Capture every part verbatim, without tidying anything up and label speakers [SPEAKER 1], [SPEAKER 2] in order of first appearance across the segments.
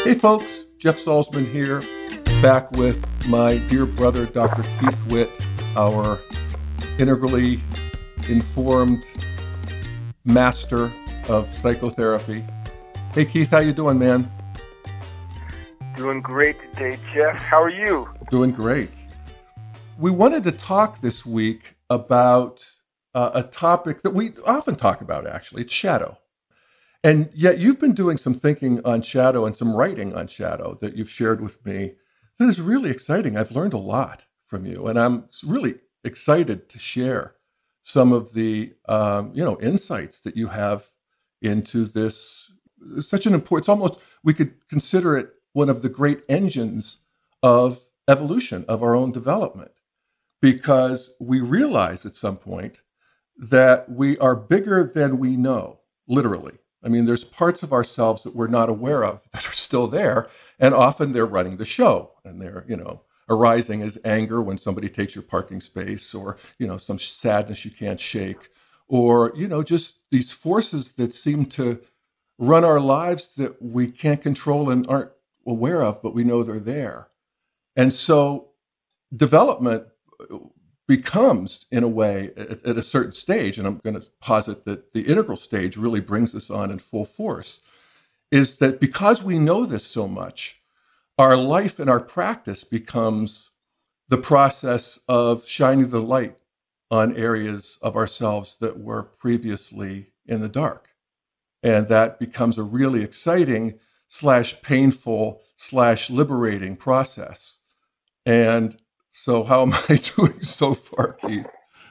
[SPEAKER 1] Hey folks, Jeff Salzman here, back with my dear brother, Doctor Keith Witt, our integrally informed master of psychotherapy. Hey Keith, how you doing, man?
[SPEAKER 2] Doing great today, Jeff. How are you?
[SPEAKER 1] Doing great. We wanted to talk this week about uh, a topic that we often talk about, actually. It's shadow. And yet you've been doing some thinking on shadow and some writing on shadow that you've shared with me that is really exciting. I've learned a lot from you, and I'm really excited to share some of the um, you know insights that you have into this. It's such an important, it's almost, we could consider it one of the great engines of evolution, of our own development, because we realize at some point that we are bigger than we know, literally. I mean, there's parts of ourselves that we're not aware of that are still there, and often they're running the show, and they're, you know, arising as anger when somebody takes your parking space, or, you know, some sadness you can't shake, or, you know, just these forces that seem to run our lives that we can't control and aren't aware of, but we know they're there. And so development becomes, in a way, at, at a certain stage, and I'm going to posit that the integral stage really brings us on in full force, is that because we know this so much, our life and our practice becomes the process of shining the light on areas of ourselves that were previously in the dark. And that becomes a really exciting slash painful slash liberating process. And so how am I doing so far, Keith?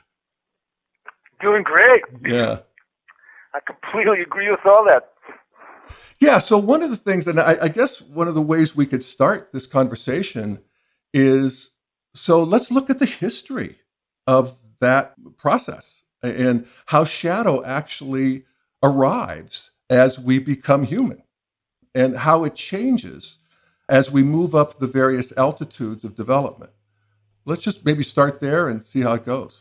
[SPEAKER 2] Doing great.
[SPEAKER 1] Yeah.
[SPEAKER 2] I completely agree with all that.
[SPEAKER 1] Yeah, so one of the things, and I, I guess one of the ways we could start this conversation is, so let's look at the history of that process and how shadow actually arrives as we become human and how it changes as we move up the various altitudes of development. Let's just maybe start there and see how it goes.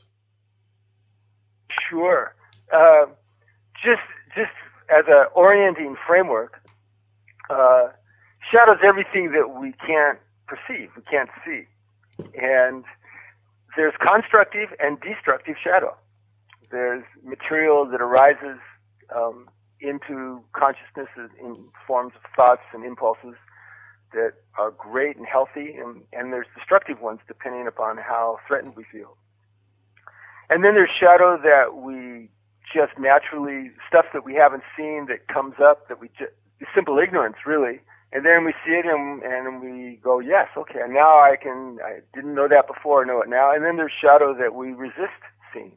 [SPEAKER 2] Sure. Uh, just just as an orienting framework, uh, shadow's everything that we can't perceive, we can't see. And there's constructive and destructive shadow. There's material that arises um, into consciousness in forms of thoughts and impulses that are great and healthy, and, and there's destructive ones depending upon how threatened we feel. And then there's shadow that we just naturally, stuff that we haven't seen that comes up, that we just, simple ignorance really, and then we see it and, and we go, yes, okay, and now I can, I didn't know that before, I know it now. And then there's shadow that we resist seeing.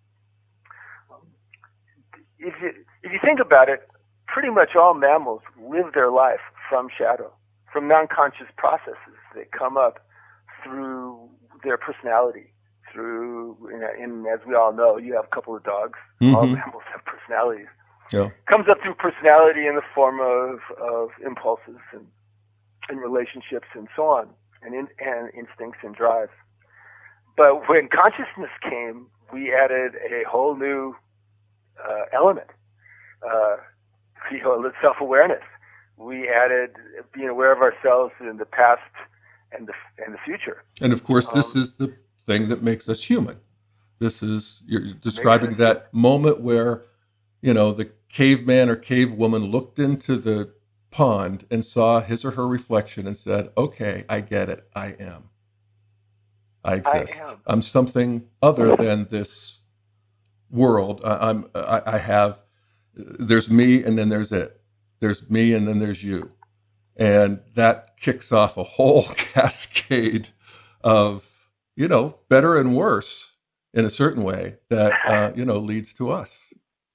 [SPEAKER 2] If you, if you think about it, pretty much all mammals live their life from shadow, from non-conscious processes that come up through their personality, through, and as we all know, you have a couple of dogs, mm-hmm. All mammals have personalities.
[SPEAKER 1] Yeah.
[SPEAKER 2] Comes up through personality in the form of, of impulses and, and relationships and so on, and, in, and instincts and drives. But when consciousness came, we added a whole new uh, element, uh, you know, self-awareness. We added being aware of ourselves in the past and the and the future.
[SPEAKER 1] And of course, this um, is the thing that makes us human. This is, you're describing that moment where, you know, the caveman or cavewoman looked into the pond and saw his or her reflection and said, okay, I get it. I am. I exist. I am. I'm something other than this world. I, I'm, I, I have, there's me and then there's it. There's me and then there's you. And that kicks off a whole cascade of, you know, better and worse in a certain way that, uh, you know, leads to us.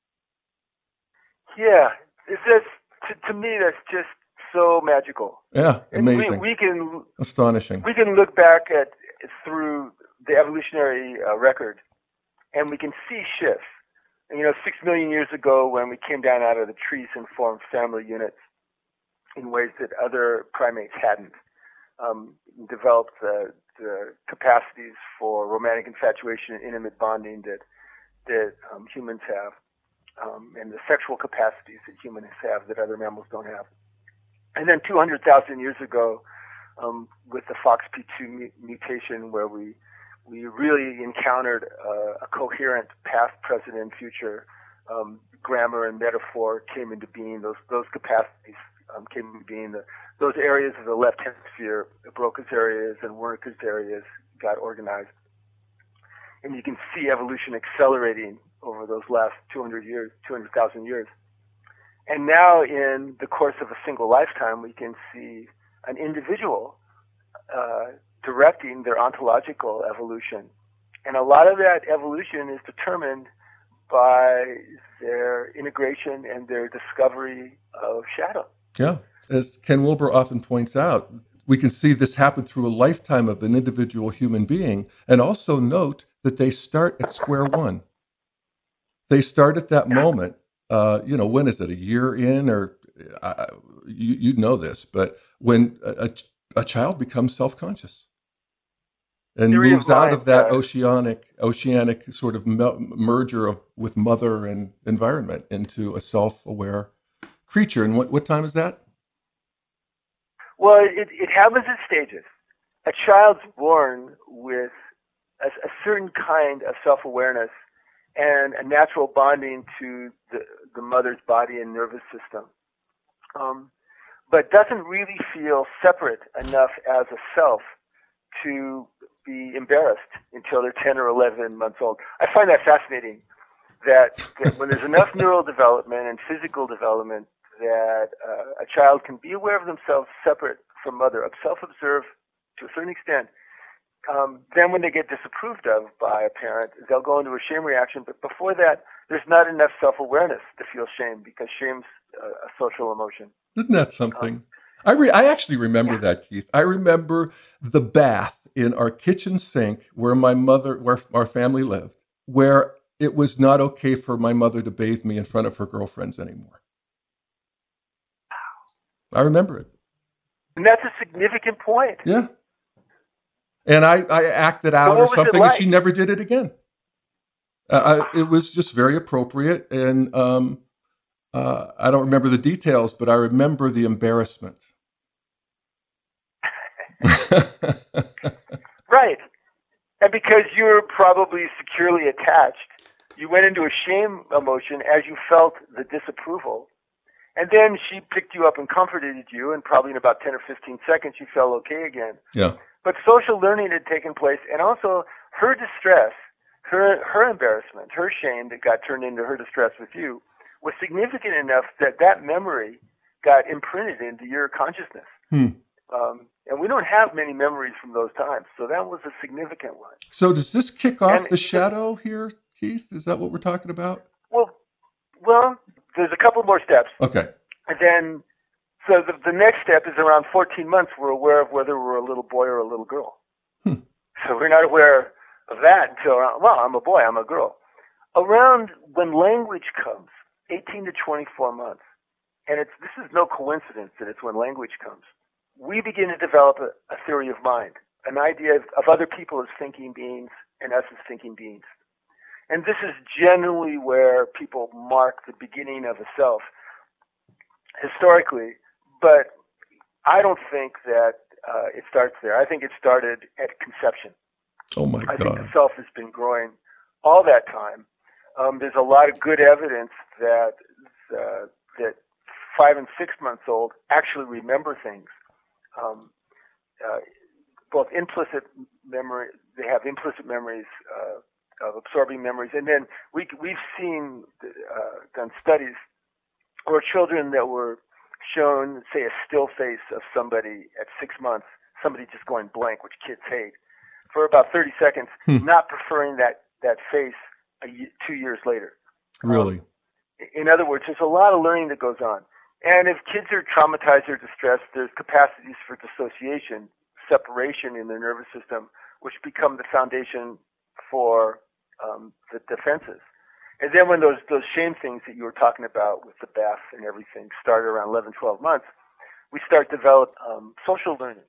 [SPEAKER 2] Yeah. It's just, to, to me, that's just so magical.
[SPEAKER 1] Yeah, amazing.
[SPEAKER 2] We, we can,
[SPEAKER 1] astonishing.
[SPEAKER 2] We can look back at through the evolutionary uh, record and we can see shifts. And, you know, six million years ago when we came down out of the trees and formed family units in ways that other primates hadn't, um, developed the, the capacities for romantic infatuation and intimate bonding that that um, humans have, um, and the sexual capacities that humans have that other mammals don't have. And then two hundred thousand years ago, um, with the F O X P two mu- mutation, where we we really encountered uh, a coherent past, present, and future. Um, grammar and metaphor came into being. Those those capacities um, came into being. The, those areas of the left hemisphere, Broca's areas and Wernicke's areas, got organized, and you can see evolution accelerating over those last two hundred years, two hundred thousand years. And now, in the course of a single lifetime, we can see an individual uh, directing their ontological evolution, and a lot of that evolution is determined by their integration and their discovery of shadow.
[SPEAKER 1] Yeah. As Ken Wilber often points out, we can see this happen through a lifetime of an individual human being, and also note that they start at square one. They start at that moment. Uh, you know, when is it? A year in, or uh, you you know this, but when a, a child becomes self-conscious and
[SPEAKER 2] Theory
[SPEAKER 1] moves
[SPEAKER 2] of mind,
[SPEAKER 1] out of that
[SPEAKER 2] uh,
[SPEAKER 1] oceanic oceanic sort of me- merger of, with mother and environment into a self-aware creature. And what, what time is that?
[SPEAKER 2] Well, it, it happens in stages. A child's born with a, a certain kind of self-awareness and a natural bonding to the, the mother's body and nervous system, um, but doesn't really feel separate enough as a self to be embarrassed until they're ten or eleven months old. I find that fascinating, that, that when there's enough neural development and physical development that uh, a child can be aware of themselves separate from mother, self-observe to a certain extent. Um, then when they get disapproved of by a parent, they'll go into a shame reaction. But before that, there's not enough self-awareness to feel shame, because shame's a, a social emotion.
[SPEAKER 1] Isn't that something? Um, I re- I actually remember yeah. that, Keith. I remember the bath in our kitchen sink where my mother, where our family lived, where it was not okay for my mother to bathe me in front of her girlfriends anymore. I remember it.
[SPEAKER 2] And that's a significant point.
[SPEAKER 1] Yeah. And I, I acted out
[SPEAKER 2] so
[SPEAKER 1] or something,
[SPEAKER 2] like?
[SPEAKER 1] and she never did it again. Uh, I, it was just very appropriate. And um, uh, I don't remember the details, but I remember the embarrassment.
[SPEAKER 2] Right. And because you were probably securely attached, you went into a shame emotion as you felt the disapproval. And then she picked you up and comforted you, and probably in about ten or fifteen seconds, you felt okay again.
[SPEAKER 1] Yeah.
[SPEAKER 2] But social learning had taken place, and also her distress, her her embarrassment, her shame that got turned into her distress with you was significant enough that that memory got imprinted into your consciousness.
[SPEAKER 1] Hmm.
[SPEAKER 2] Um, and we don't have many memories from those times, so that was a significant one.
[SPEAKER 1] So does this kick off
[SPEAKER 2] and
[SPEAKER 1] the shadow here, Keith? Is that what we're talking about?
[SPEAKER 2] Well, well, there's a couple more steps.
[SPEAKER 1] Okay.
[SPEAKER 2] And then, so the, the next step is around fourteen months, we're aware of whether we're a little boy or a little girl.
[SPEAKER 1] Hmm.
[SPEAKER 2] So we're not aware of that until around, well, I'm a boy, I'm a girl. Around when language comes, eighteen to twenty-four months, and it's this is no coincidence that it's when language comes, we begin to develop a, a theory of mind, an idea of, of other people as thinking beings and us as thinking beings. And this is generally where people mark the beginning of a self historically, but I don't think that uh, it starts there. I think it started at conception.
[SPEAKER 1] Oh my
[SPEAKER 2] I
[SPEAKER 1] God.
[SPEAKER 2] think the self has been growing all that time. Um, there's a lot of good evidence that uh, that five and six months old actually remember things. Um, uh, both implicit memory, they have implicit memories uh, of absorbing memories, and then we we've seen uh, done studies where children that were shown, say, a still face of somebody at six months, somebody just going blank, which kids hate, for about thirty seconds, hmm. not preferring that, that face a, two years later.
[SPEAKER 1] Really?
[SPEAKER 2] Um, in other words, there's a lot of learning that goes on. And if kids are traumatized or distressed, there's capacities for dissociation, separation in their nervous system, which become the foundation for um, the defenses. And then when those those shame things that you were talking about with the bath and everything started around eleven, twelve months, we start to develop um, social learning.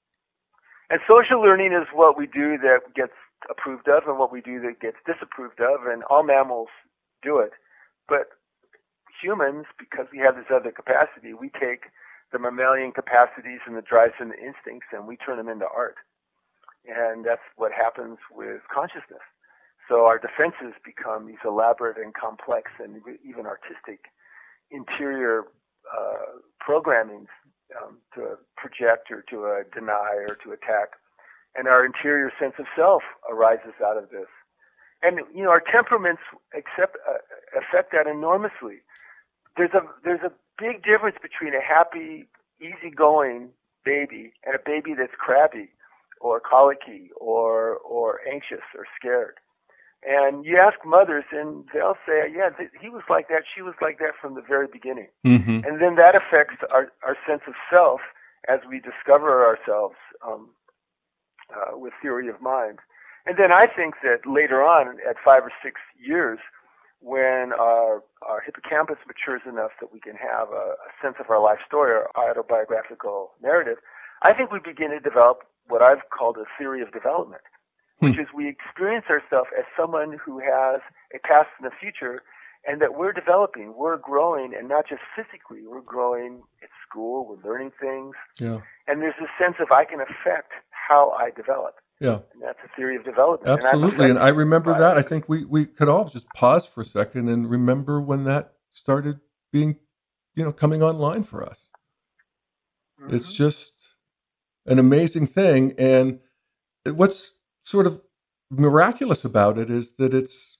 [SPEAKER 2] And social learning is what we do that gets approved of and what we do that gets disapproved of, and all mammals do it. But humans, because we have this other capacity, we take the mammalian capacities and the drives and the instincts, and we turn them into art. And that's what happens with consciousness. So our defenses become these elaborate and complex and even artistic interior uh, programmings um, to project or to uh, deny or to attack. And our interior sense of self arises out of this. And, you know, our temperaments accept, uh, affect that enormously. There's a, there's a big difference between a happy, easygoing baby and a baby that's crabby or colicky or, or anxious or scared. And you ask mothers, and they'll say, yeah, th- he was like that, she was like that from the very beginning.
[SPEAKER 1] Mm-hmm.
[SPEAKER 2] And then that affects our, our sense of self as we discover ourselves um, uh, with theory of mind. And then I think that later on, at five or six years, when our, our hippocampus matures enough that we can have a, a sense of our life story, our autobiographical narrative, I think we begin to develop what I've called a theory of development, which is we experience ourselves as someone who has a past and a future, and that we're developing, we're growing, and not just physically, we're growing at school, we're learning things.
[SPEAKER 1] Yeah.
[SPEAKER 2] And there's a sense of I can affect how I develop.
[SPEAKER 1] Yeah.
[SPEAKER 2] And that's a theory of development.
[SPEAKER 1] Absolutely. And, and I remember
[SPEAKER 2] by
[SPEAKER 1] that. I think we, we could all just pause for a second and remember when that started being, you know, coming online for us. Mm-hmm. It's just an amazing thing. And what's sort of miraculous about it is that it's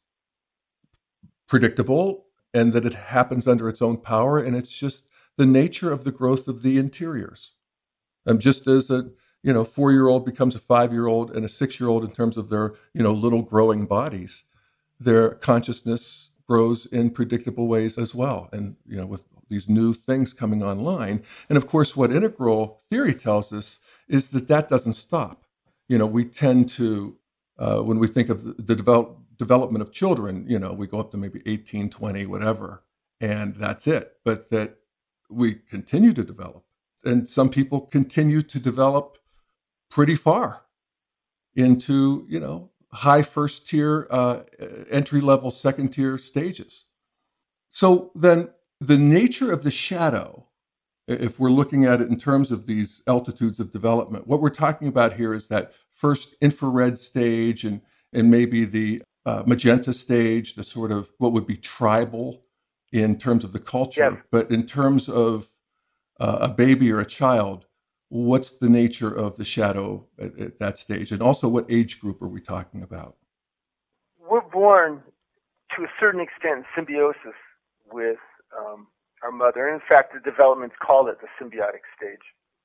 [SPEAKER 1] predictable and that it happens under its own power, and it's just the nature of the growth of the interiors. And just as a you know four-year-old becomes a five-year-old and a six-year-old in terms of their you know little growing bodies, their consciousness grows in predictable ways as well. And you know with these new things coming online, and of course, what integral theory tells us is that that doesn't stop. You know, we tend to, uh, when we think of the, the develop, development of children, you know, we go up to maybe eighteen, twenty, whatever, and that's it. But that we continue to develop. And some people continue to develop pretty far into, you know, high first tier, uh, entry level, second tier stages. So then the nature of the shadow, if we're looking at it in terms of these altitudes of development, what we're talking about here is that first infrared stage and, and maybe the uh, magenta stage, the sort of what would be tribal in terms of the culture.
[SPEAKER 2] Yeah.
[SPEAKER 1] But in terms of uh, a baby or a child, what's the nature of the shadow at, at that stage? And also, what age group are we talking about?
[SPEAKER 2] We're born to a certain extent in symbiosis with um, our mother. And in fact, the developments call it the symbiotic stage.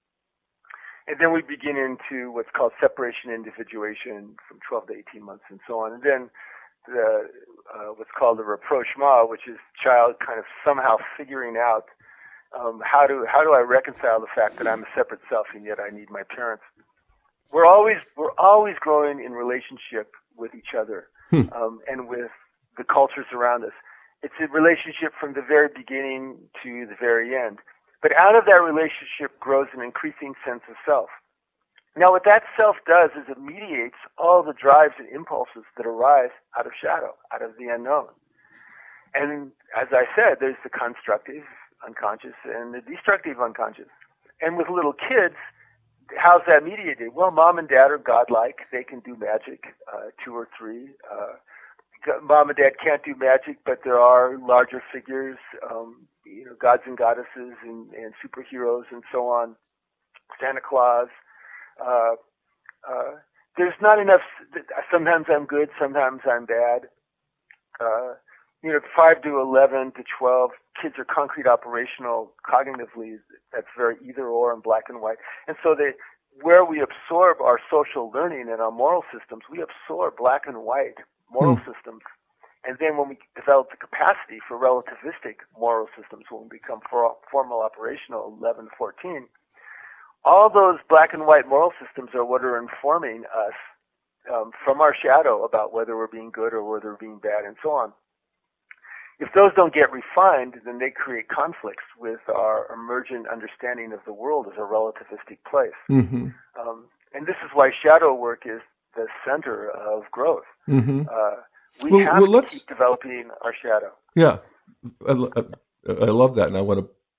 [SPEAKER 2] And then we begin into what's called separation individuation from twelve to eighteen months and so on. And then the, uh, what's called the rapprochement, which is child kind of somehow figuring out um, how do how do I reconcile the fact that I'm a separate self and yet I need my parents. We're always we're always growing in relationship with each other hmm. um, and with the cultures around us. It's a relationship from the very beginning to the very end. But out of that relationship grows an increasing sense of self. Now, what that self does is it mediates all the drives and impulses that arise out of shadow, out of the unknown. And as I said, there's the constructive unconscious and the destructive unconscious. And with little kids, how's that mediated? Well, mom and dad are godlike. They can do magic, uh, two or three. Uh, mom and dad can't do magic, but there are larger figures, um, you know, gods and goddesses and, and superheroes and so on. Santa Claus. Uh, uh, there's not enough. Sometimes I'm good, sometimes I'm bad. Uh, you know, five to eleven to twelve, kids are concrete operational cognitively. That's very either or and black and white. And so they, where we absorb our social learning and our moral systems, we absorb black and white moral hmm. systems. And then when we develop the capacity for relativistic moral systems, when we become for, formal operational, eleven to fourteen, all those black and white moral systems are what are informing us um, from our shadow about whether we're being good or whether we're being bad and so on. If those don't get refined, then they create conflicts with our emergent understanding of the world as a relativistic place. Mm-hmm. Um, and this is why shadow work is the center of growth. Mm-hmm. Uh, we well, have well, to keep developing our shadow.
[SPEAKER 1] Yeah, I, I, I love that, and I want to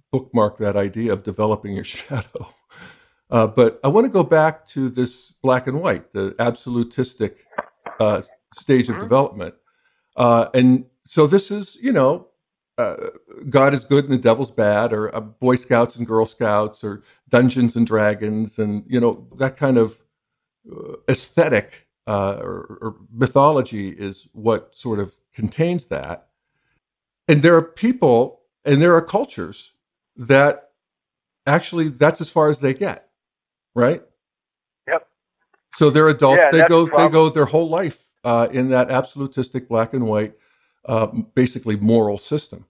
[SPEAKER 1] bookmark that idea of developing your shadow. Uh, but I want to go back to this black and white, the absolutistic uh, stage of
[SPEAKER 2] Mhm.
[SPEAKER 1] development. Uh, and so this is, you know, uh, God is good and the devil's bad, or uh, Boy Scouts and Girl Scouts, or Dungeons and Dragons, and, you know, that kind of uh, aesthetic uh, or, or mythology is what sort of contains that. And there are people and there are cultures that actually that's as far as they get. Right.
[SPEAKER 2] Yep.
[SPEAKER 1] So they're adults.
[SPEAKER 2] Yeah,
[SPEAKER 1] They
[SPEAKER 2] that's the
[SPEAKER 1] go. They
[SPEAKER 2] problem.
[SPEAKER 1] go their whole life uh, in that absolutistic black and white, uh, basically moral system.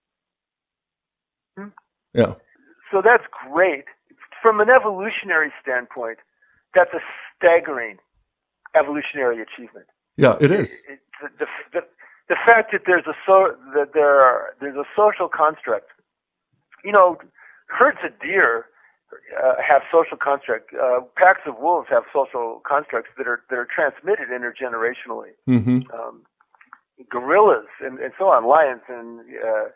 [SPEAKER 2] Hmm.
[SPEAKER 1] Yeah.
[SPEAKER 2] So that's great. From an evolutionary standpoint, that's a staggering evolutionary achievement.
[SPEAKER 1] Yeah, it is.
[SPEAKER 2] It, it, the, the, the fact that there's a so that there are, there's a social construct. You know, herds of deer uh, have social construct. Uh, packs of wolves have social constructs that are that are transmitted intergenerationally.
[SPEAKER 1] Mm-hmm.
[SPEAKER 2] Um, gorillas and, and so on, lions, and uh,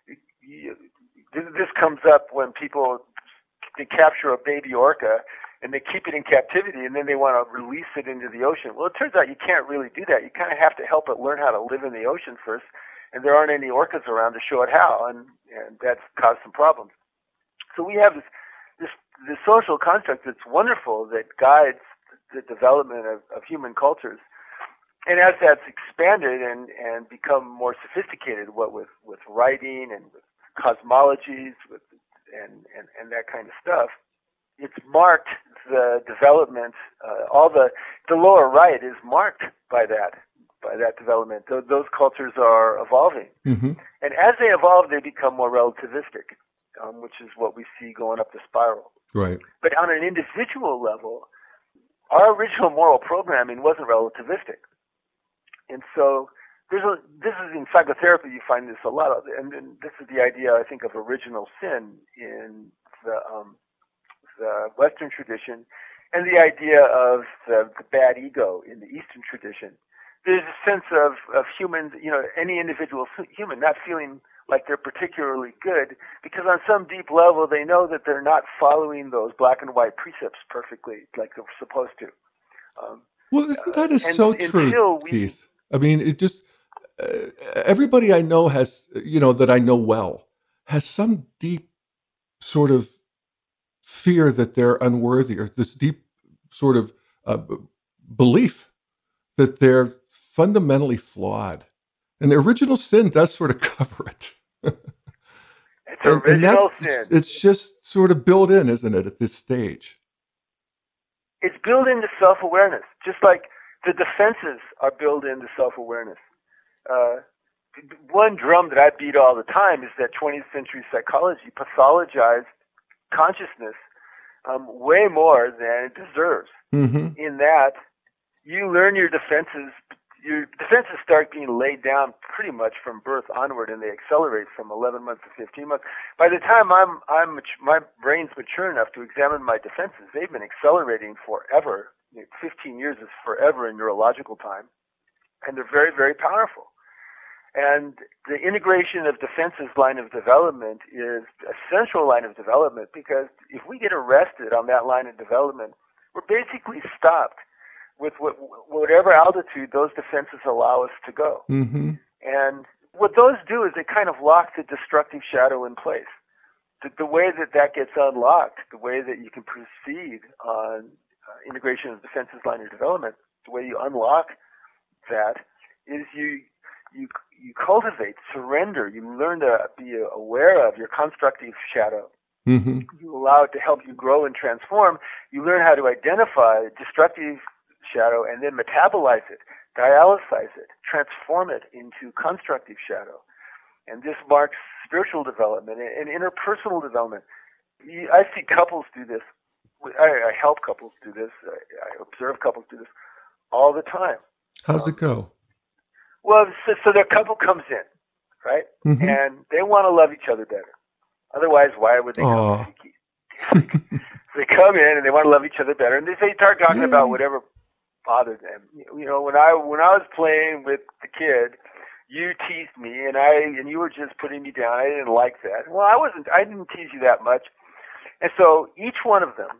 [SPEAKER 2] you, this comes up when people they capture a baby orca and they keep it in captivity, and then they want to release it into the ocean. Well, it turns out you can't really do that. You kind of have to help it learn how to live in the ocean first, and there aren't any orcas around to show it how, and, and that's caused some problems. So we have this, this, this social construct that's wonderful that guides the development of, of human cultures. And as that's expanded and, and become more sophisticated, what with, with writing and with cosmologies with, and, and, and that kind of stuff, it's marked the development, uh, all the, the lower right is marked by that, by that development. Th- those cultures are evolving.
[SPEAKER 1] Mm-hmm.
[SPEAKER 2] And as they evolve, they become more relativistic, um, which is what we see going up the spiral.
[SPEAKER 1] Right.
[SPEAKER 2] But on an individual level, our original moral programming wasn't relativistic. And so there's a, this is in psychotherapy, you find this a lot of, and, and this is the idea, I think, of original sin in the, um, the Western tradition, and the idea of the, the bad ego in the Eastern tradition. There's a sense of, of humans, you know, any individual human not feeling like they're particularly good because on some deep level they know that they're not following those black and white precepts perfectly like they're supposed to. Um,
[SPEAKER 1] Well, isn't that is
[SPEAKER 2] uh,
[SPEAKER 1] so
[SPEAKER 2] and,
[SPEAKER 1] true,
[SPEAKER 2] we,
[SPEAKER 1] Keith? I mean, it just uh, everybody I know has, you know, that I know well has some deep sort of fear that they're unworthy, or this deep sort of uh, b- belief that they're fundamentally flawed. And the original sin does sort of cover it.
[SPEAKER 2] It's
[SPEAKER 1] and,
[SPEAKER 2] original
[SPEAKER 1] and that's,
[SPEAKER 2] sin.
[SPEAKER 1] It's, it's just sort of built in, isn't it, at this stage?
[SPEAKER 2] It's built into self-awareness, just like the defenses are built into self-awareness. Uh, one drum that I beat all the time is that twentieth century psychology pathologized consciousness um, way more than it deserves.
[SPEAKER 1] Mm-hmm.
[SPEAKER 2] In that, you learn your defenses. Your defenses start being laid down pretty much from birth onward, and they accelerate from eleven months to fifteen months. By the time I'm, I'm my brain's mature enough to examine my defenses, they've been accelerating forever. fifteen years is forever in neurological time, and they're very, very powerful. And the integration of defenses line of development is a central line of development because if we get arrested on that line of development, we're basically stopped with what, whatever altitude those defenses allow us to go.
[SPEAKER 1] Mm-hmm.
[SPEAKER 2] And what those do is they kind of lock the destructive shadow in place. The, the way that that gets unlocked, the way that you can proceed on uh, integration of defenses line of development, the way you unlock that is you you you cultivate surrender. You learn to be aware of your constructive shadow.
[SPEAKER 1] Mm-hmm.
[SPEAKER 2] You allow it to help you grow and transform. You learn how to identify destructive shadow and then metabolize it, dialysize it, transform it into constructive shadow. And this marks spiritual development and interpersonal development. I see couples do this. I, I help couples do this. I, I observe couples do this all the time.
[SPEAKER 1] How's
[SPEAKER 2] um,
[SPEAKER 1] it go?
[SPEAKER 2] Well, so, so their couple comes in, right?
[SPEAKER 1] Mm-hmm.
[SPEAKER 2] And they want to love each other better. Otherwise, why would they come to Keith? So they come in and they want to love each other better, and they, they start talking
[SPEAKER 1] Yay.
[SPEAKER 2] about whatever bothered them. You know, when I when I was playing with the kid, you teased me, and I and you were just putting me down. I didn't like that. Well, I wasn't. I didn't tease you that much. And so each one of them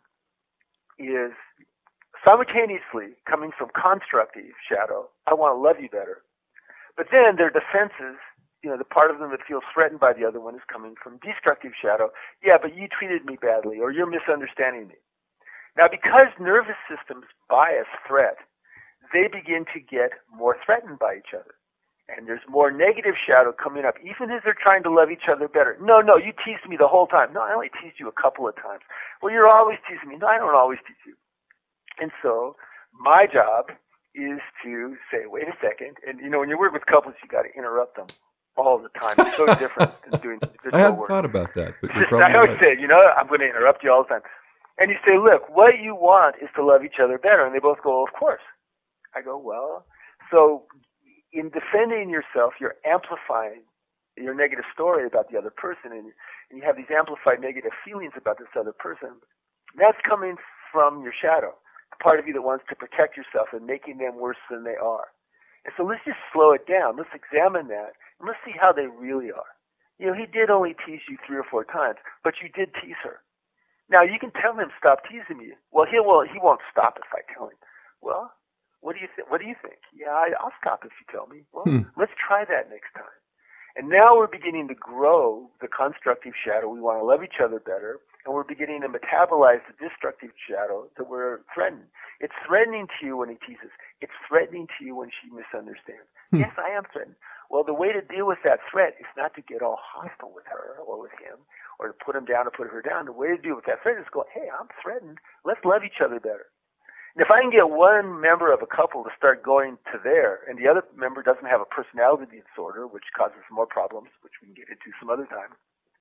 [SPEAKER 2] is simultaneously coming from constructive shadow. I want to love you better. But then their defenses, you know, the part of them that feels threatened by the other one is coming from destructive shadow. Yeah, but you treated me badly, or you're misunderstanding me. Now, because nervous systems bias threat, they begin to get more threatened by each other. And there's more negative shadow coming up, even as they're trying to love each other better. No, no, you teased me the whole time. No, I only teased you a couple of times. Well, you're always teasing me. No, I don't always tease you. And so my job is to say, wait a second. And, you know, when you work with couples, you got to interrupt them all the time. It's so different than doing individual work.
[SPEAKER 1] I hadn't thought about that, but you're probably
[SPEAKER 2] I always
[SPEAKER 1] right.
[SPEAKER 2] say, you know, I'm going to interrupt you all the time. And you say, look, what you want is to love each other better. And they both go, of course. I go, well, so in defending yourself, you're amplifying your negative story about the other person, and, and you have these amplified negative feelings about this other person. That's coming from your shadow, the part of you that wants to protect yourself and making them worse than they are. And so let's just slow it down. Let's examine that, and let's see how they really are. You know, he did only tease you three or four times, but you did tease her. Now, you can tell him, stop teasing me. Well, he, will, he won't stop if I tell him. Well, what do you think? What do you think? Yeah, I, I'll stop if you tell me. Well, hmm. let's try that next time. And now we're beginning to grow the constructive shadow. We want to love each other better, and we're beginning to metabolize the destructive shadow that we're threatening. It's threatening to you when he teases. It's threatening to you when she misunderstands. Hmm. Yes, I am threatened. Well, the way to deal with that threat is not to get all hostile with her or with him, or to put him down or put her down. The way to deal with that threat is go, hey, I'm threatened. Let's love each other better. And if I can get one member of a couple to start going to there, and the other member doesn't have a personality disorder, which causes more problems, which we can get into some other time,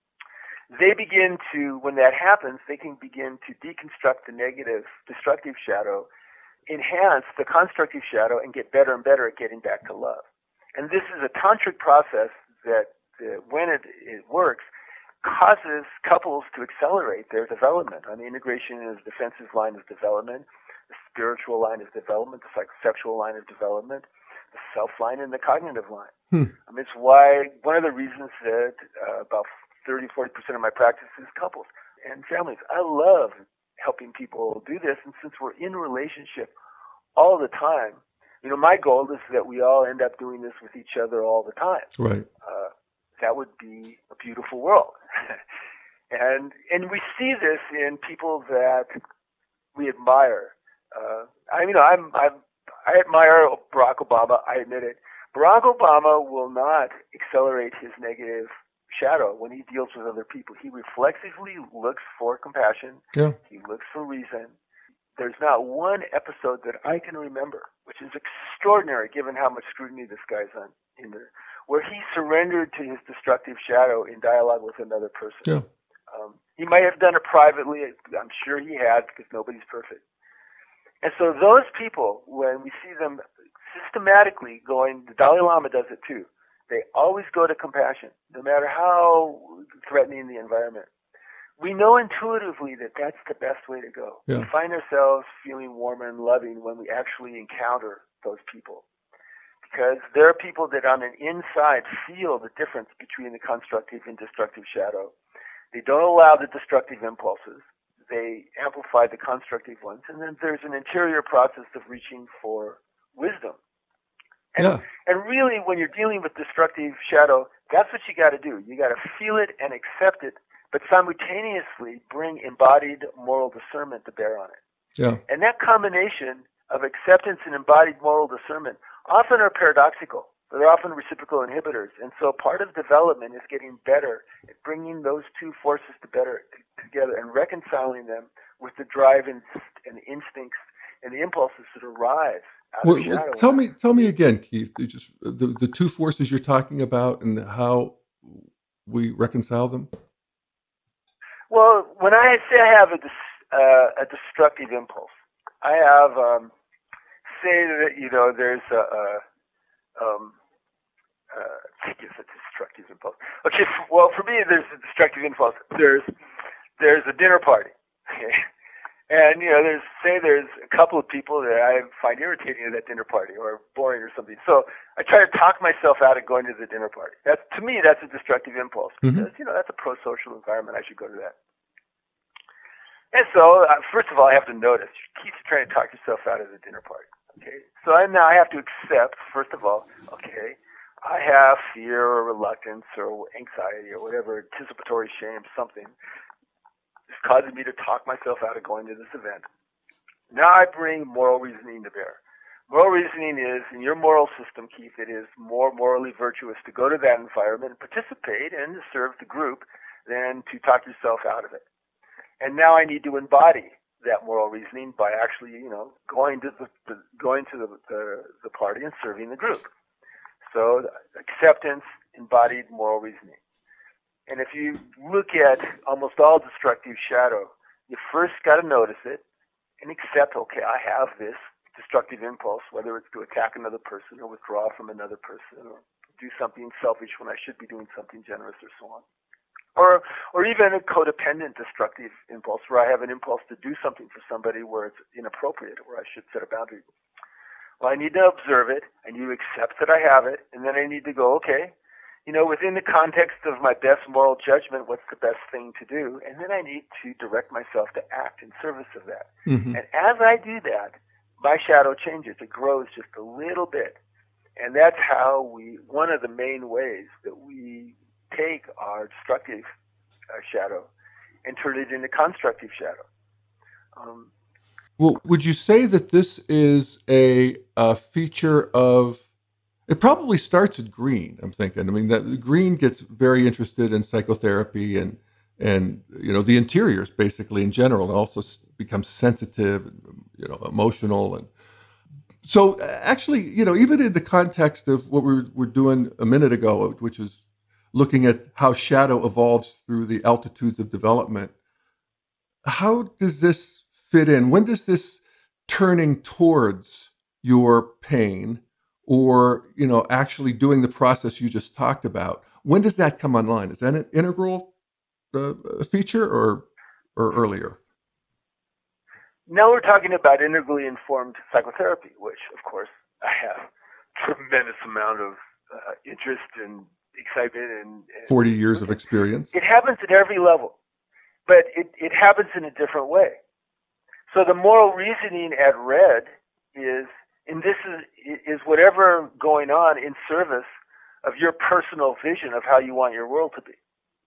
[SPEAKER 2] they begin to, when that happens, they can begin to deconstruct the negative, destructive shadow, enhance the constructive shadow, and get better and better at getting back to love. And this is a tantric process that, that when it, it works, causes couples to accelerate their development on the integration and defensive line of development, the spiritual line of development, the psychosexual line of development, the self line, and the cognitive line. Hmm. I mean, it's why one of the reasons that uh, about thirty, forty percent of my practice is couples and families. I love helping people do this, and since we're in relationship all the time, you know, my goal is that we all end up doing this with each other all the time.
[SPEAKER 1] Right.
[SPEAKER 2] Uh, that would be a beautiful world. and and we see this in people that we admire. Uh, I mean, I'm, I'm, I admire Barack Obama. I admit it. Barack Obama will not accelerate his negative shadow when he deals with other people. He reflexively looks for compassion.
[SPEAKER 1] Yeah.
[SPEAKER 2] He looks for reason. There's not one episode that I can remember, which is extraordinary given how much scrutiny this guy's on in there, where he surrendered to his destructive shadow in dialogue with another person.
[SPEAKER 1] Yeah.
[SPEAKER 2] Um, he might have done it privately. I'm sure he had, because nobody's perfect. And so those people, when we see them systematically going, the Dalai Lama does it too. They always go to compassion, no matter how threatening the environment. We know intuitively that that's the best way to go.
[SPEAKER 1] Yeah.
[SPEAKER 2] We find ourselves feeling warm and loving when we actually encounter those people. Because there are people that on an inside feel the difference between the constructive and destructive shadow. They don't allow the destructive impulses. They amplify the constructive ones, and then there's an interior process of reaching for wisdom. And,
[SPEAKER 1] yeah.
[SPEAKER 2] and really, when you're dealing with destructive shadow, that's what you got to do. You got to feel it and accept it, but simultaneously bring embodied moral discernment to bear on it.
[SPEAKER 1] Yeah.
[SPEAKER 2] And that combination of acceptance and embodied moral discernment often are paradoxical. They're often reciprocal inhibitors. And so part of development is getting better at bringing those two forces to better, together and reconciling them with the drive and, and the instincts and the impulses that arise out
[SPEAKER 1] well,
[SPEAKER 2] of shadow.
[SPEAKER 1] Well, tell me, tell me again, Keith, just the, the two forces you're talking about and how we reconcile them.
[SPEAKER 2] Well, when I say I have a, uh, a destructive impulse, I have, um, say that, you know, there's a, a um, uh, I guess a destructive impulse. Okay, well, for me, there's a destructive impulse. There's there's a dinner party, okay, And, you know, there's, say there's a couple of people that I find irritating at that dinner party or boring or something. So I try to talk myself out of going to the dinner party. That's, to me, that's a destructive impulse because, mm-hmm. you know, that's a pro-social environment. I should go to that. And so, uh, first of all, I have to notice, you keep trying to talk yourself out of the dinner party. Okay. So I, now I have to accept, first of all, okay, I have fear or reluctance or anxiety or whatever, anticipatory shame, something. It's causing me to talk myself out of going to this event. Now I bring moral reasoning to bear. Moral reasoning is, in your moral system, Keith, it is more morally virtuous to go to that environment and participate and serve the group than to talk yourself out of it. And now I need to embody that moral reasoning by actually, you know, going to the, the going to the, the the party and serving the group. So acceptance, embodied moral reasoning. And if you look at almost all destructive shadow, you first got to notice it and accept, okay, I have this destructive impulse, whether it's to attack another person or withdraw from another person or do something selfish when I should be doing something generous or so on. Or or even a codependent destructive impulse where I have an impulse to do something for somebody where it's inappropriate, where I should set a boundary. Well, I need to observe it, I need to accept that I have it, and then I need to go, okay, you know, within the context of my best moral judgment, what's the best thing to do? And then I need to direct myself to act in service of that. Mm-hmm. And as I do that, my shadow changes. It grows just a little bit. And that's how we, one of the main ways that we take our destructive uh, shadow and turn it into constructive shadow. Um,
[SPEAKER 1] well, would you say that this is a, a feature of, it probably starts at Green, I'm thinking. I mean, that Green gets very interested in psychotherapy and, and you know, the interiors basically in general, and also becomes sensitive and, you know, emotional. And so actually, you know, even in the context of what we were doing a minute ago, which is looking at how shadow evolves through the altitudes of development, how does this fit in? When does this turning towards your pain or, you know, actually doing the process you just talked about, when does that come online? Is that an integral uh, feature or or earlier?
[SPEAKER 2] Now we're talking about integrally informed psychotherapy, which, of course, I have tremendous amount of uh, interest and excitement and, and
[SPEAKER 1] forty years of experience.
[SPEAKER 2] It happens at every level, but it, it happens in a different way. So the moral reasoning at red is, and this is is whatever going on in service of your personal vision of how you want your world to be.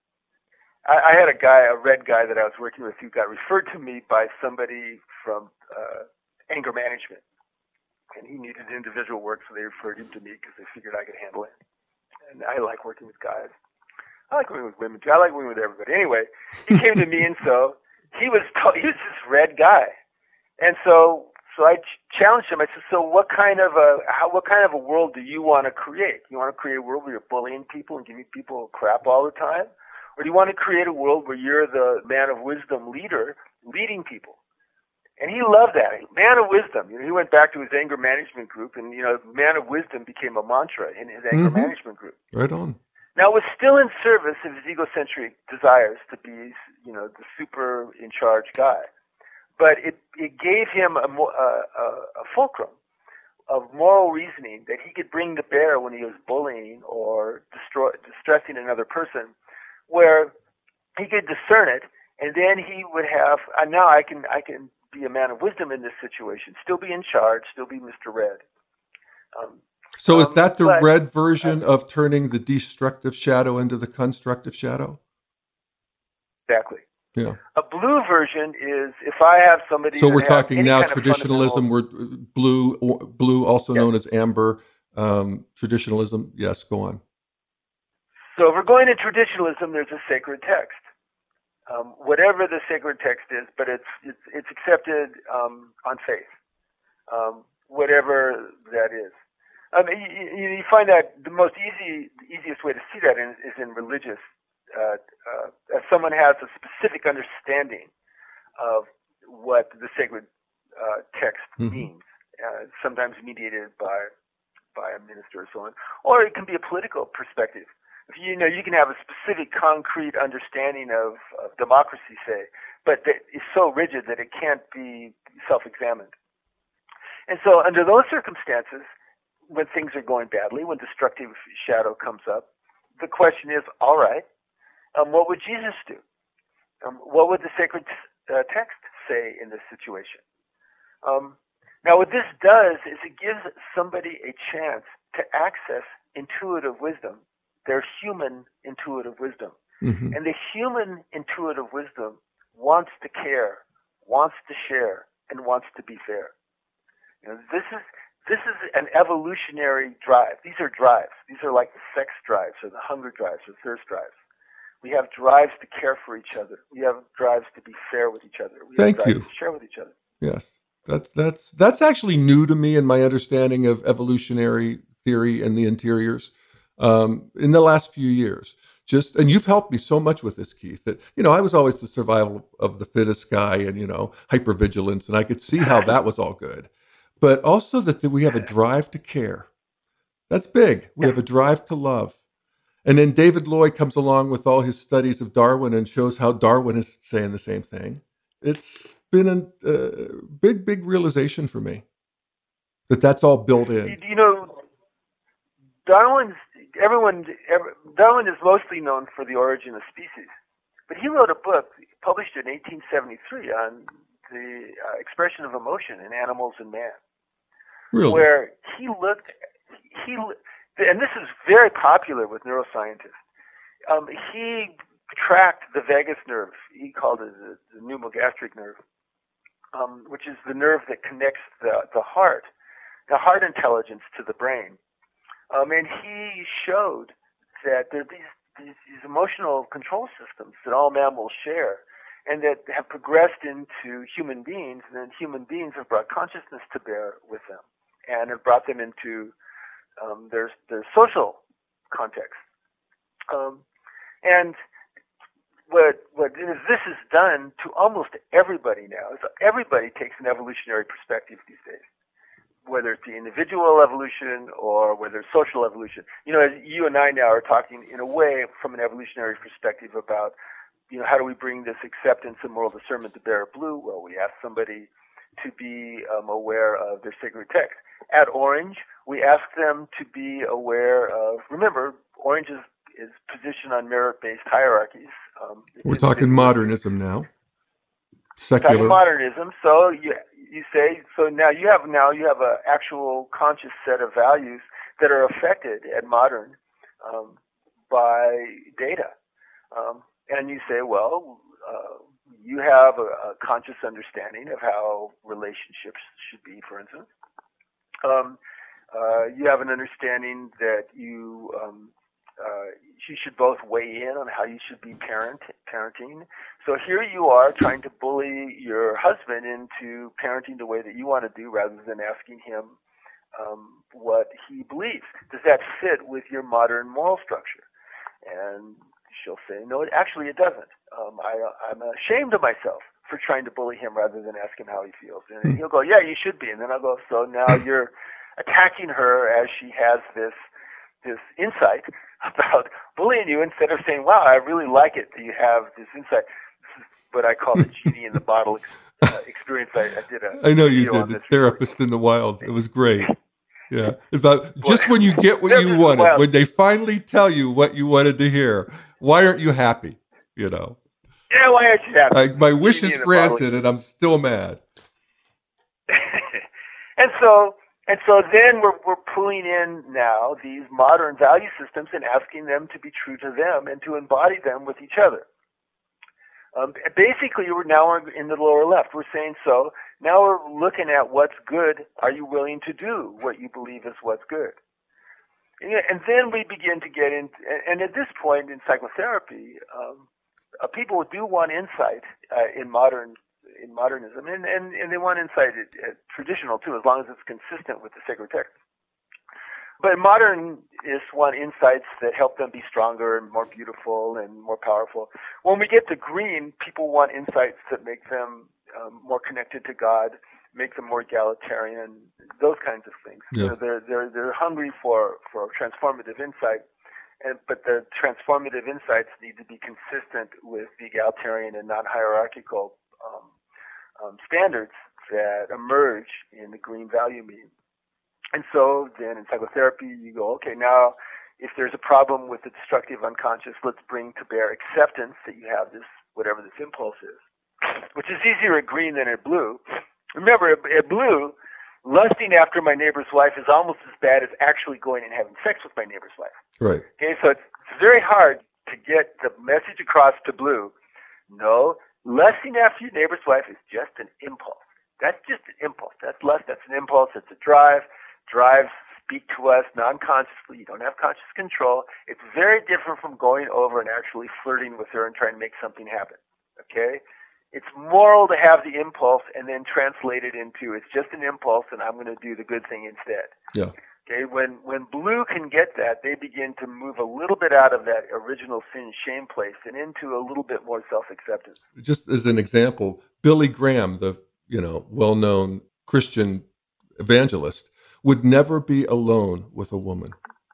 [SPEAKER 2] I, I had a guy, a red guy that I was working with, who got referred to me by somebody from uh, anger management, and he needed individual work, so they referred him to me because they figured I could handle it. And I like working with guys. I like working with women too. I like working with everybody. Anyway, he came to me, and so he was he was this red guy, and so. So I ch- challenged him. I said, "So what kind of a how, what kind of a world do you want to create? You want to create a world where you're bullying people and giving people crap all the time, or do you want to create a world where you're the man of wisdom leader leading people?" And he loved that, man of wisdom. You know, he went back to his anger management group, and you know, man of wisdom became a mantra in his anger mm-hmm. management group.
[SPEAKER 1] Right on.
[SPEAKER 2] Now, it was still in service of his egocentric desires to be, you know, the super in charge guy. But it, it gave him a, a, a fulcrum of moral reasoning that he could bring to bear when he was bullying or destroy, distressing another person, where he could discern it, and then he would have, uh, now I can I can be a man of wisdom in this situation, still be in charge, still be Mister Red. Um,
[SPEAKER 1] so is
[SPEAKER 2] um,
[SPEAKER 1] that the
[SPEAKER 2] but,
[SPEAKER 1] red version uh, of turning the destructive shadow into the constructive shadow?
[SPEAKER 2] Exactly.
[SPEAKER 1] Yeah.
[SPEAKER 2] A blue version is if I have somebody.
[SPEAKER 1] So we're talking now traditionalism. We're blue, or, blue also yes. known as amber. Um, traditionalism. Yes, go on.
[SPEAKER 2] So if we're going to traditionalism, there's a sacred text, um, whatever the sacred text is, but it's it's, it's accepted um, on faith, um, whatever that is. I mean, you, you find that the most easy, the easiest way to see that in, is in religious. Uh, uh, as someone has a specific understanding of what the sacred uh, text mm-hmm. means, uh, sometimes mediated by by a minister or so on, or it can be a political perspective. You know, you can have a specific, concrete understanding of, of democracy, say, but that is so rigid that it can't be self-examined. And so under those circumstances, when things are going badly, when destructive shadow comes up, the question is, all right, um, what would Jesus do? Um, what would the sacred uh, text say in this situation? Um, now, what this does is it gives somebody a chance to access intuitive wisdom, their human intuitive wisdom. Mm-hmm. And the human intuitive wisdom wants to care, wants to share, and wants to be fair. You know, this is this is an evolutionary drive. These are drives. These are like the sex drives or the hunger drives or thirst drives. We have drives to care for each other. We have drives to be fair with each other. We
[SPEAKER 1] Thank
[SPEAKER 2] have drives
[SPEAKER 1] you.
[SPEAKER 2] to share with each other.
[SPEAKER 1] Yes. That's that's that's actually new to me in my understanding of evolutionary theory and the interiors um, in the last few years. Just and you've helped me so much with this, Keith. That you know I was always the survival of the fittest guy, and you know hypervigilance, and I could see how that was all good, but also that we have a drive to care. That's big. We have a drive to love. And then David Lloyd comes along with all his studies of Darwin and shows how Darwin is saying the same thing. It's been a uh, big, big realization for me that that's all built in.
[SPEAKER 2] You know, Darwin's, everyone, every, Darwin is mostly known for The Origin of Species, but he wrote a book published in eighteen seventy-three on the uh, expression of emotion in animals and man.
[SPEAKER 1] Really?
[SPEAKER 2] Where he looked, he, and this is very popular with neuroscientists. Um, he tracked the vagus nerve. He called it the, the pneumogastric nerve, um, which is the nerve that connects the, the heart, the heart intelligence to the brain. Um, and he showed that there are these, these, these emotional control systems that all mammals share and that have progressed into human beings, and then human beings have brought consciousness to bear with them and have brought them into um, their, their social context. Um, and What what this is done to almost everybody now is everybody takes an evolutionary perspective these days, whether it's the individual evolution or whether it's social evolution. You know, as you and I now are talking in a way from an evolutionary perspective about, you know, how do we bring this acceptance and moral discernment to bear at Blue? Well, we ask somebody to be um, aware of their sacred text. At Orange, we ask them to be aware of, remember, Orange is is positioned on merit-based hierarchies. Um,
[SPEAKER 1] We're talking modernism now. Secular.
[SPEAKER 2] Talking modernism. So you you say so now you have now you have an actual conscious set of values that are affected at modern um, by data, um, and you say, well, uh, you have a, a conscious understanding of how relationships should be, for instance. Um, uh, you have an understanding that you um, Uh, you should both weigh in on how you should be parent parenting. So here you are trying to bully your husband into parenting the way that you want to do rather than asking him um, what he believes. Does that fit with your modern moral structure? And she'll say, no, it, actually it doesn't. Um, I, I'm ashamed of myself for trying to bully him rather than ask him how he feels. And he'll go, yeah, you should be. And then I'll go, so now you're attacking her as she has this this insight about bullying you instead of saying, wow, I really like it that you have this insight. This is what I call the genie in the bottle uh, experience. I, I did a
[SPEAKER 1] I know you did, the therapist in the wild. It was great. Yeah. About just when you get what you wanted, when they finally tell you what you wanted to hear, why aren't you happy? You know?
[SPEAKER 2] Yeah, why aren't you happy?
[SPEAKER 1] I, my wish is granted and I'm still mad.
[SPEAKER 2] and so... And so then we're we're pulling in now these modern value systems and asking them to be true to them and to embody them with each other. Um, basically, we're now in the lower left. We're saying, so now we're looking at what's good. Are you willing to do what you believe is what's good? And, and then we begin to get in. And at this point in psychotherapy, um, uh, people do want insight uh, in modern. in modernism, and, and, and they want insight at, at traditional too, as long as it's consistent with the sacred text. But modernists want insights that help them be stronger and more beautiful and more powerful. When we get to green, people want insights that make them um, more connected to God, make them more egalitarian, those kinds of things.
[SPEAKER 1] Yeah.
[SPEAKER 2] So they're, they're, they're hungry for, for transformative insight. and but the transformative insights need to be consistent with the egalitarian and non-hierarchical um, um, standards that emerge in the green value meeting. And so then in psychotherapy, you go, okay, now if there's a problem with the destructive unconscious, let's bring to bear acceptance that you have this, whatever this impulse is, which is easier at green than at blue. Remember, at, at blue, lusting after my neighbor's wife is almost as bad as actually going and having sex with my neighbor's wife.
[SPEAKER 1] Right.
[SPEAKER 2] Okay, so it's, it's very hard to get the message across to blue. No, lusting after your neighbor's wife is just an impulse. That's just an impulse. That's lust. That's an impulse. It's a drive. Drives speak to us non-consciously. You don't have conscious control. It's very different from going over and actually flirting with her and trying to make something happen. Okay? It's moral to have the impulse and then translate it into it's just an impulse and I'm going to do the good thing instead.
[SPEAKER 1] Yeah.
[SPEAKER 2] Okay? When when blue can get that, they begin to move a little bit out of that original sin shame place and into a little bit more self-acceptance.
[SPEAKER 1] Just as an example, Billy Graham, the you know well-known Christian evangelist, would never be alone with a woman.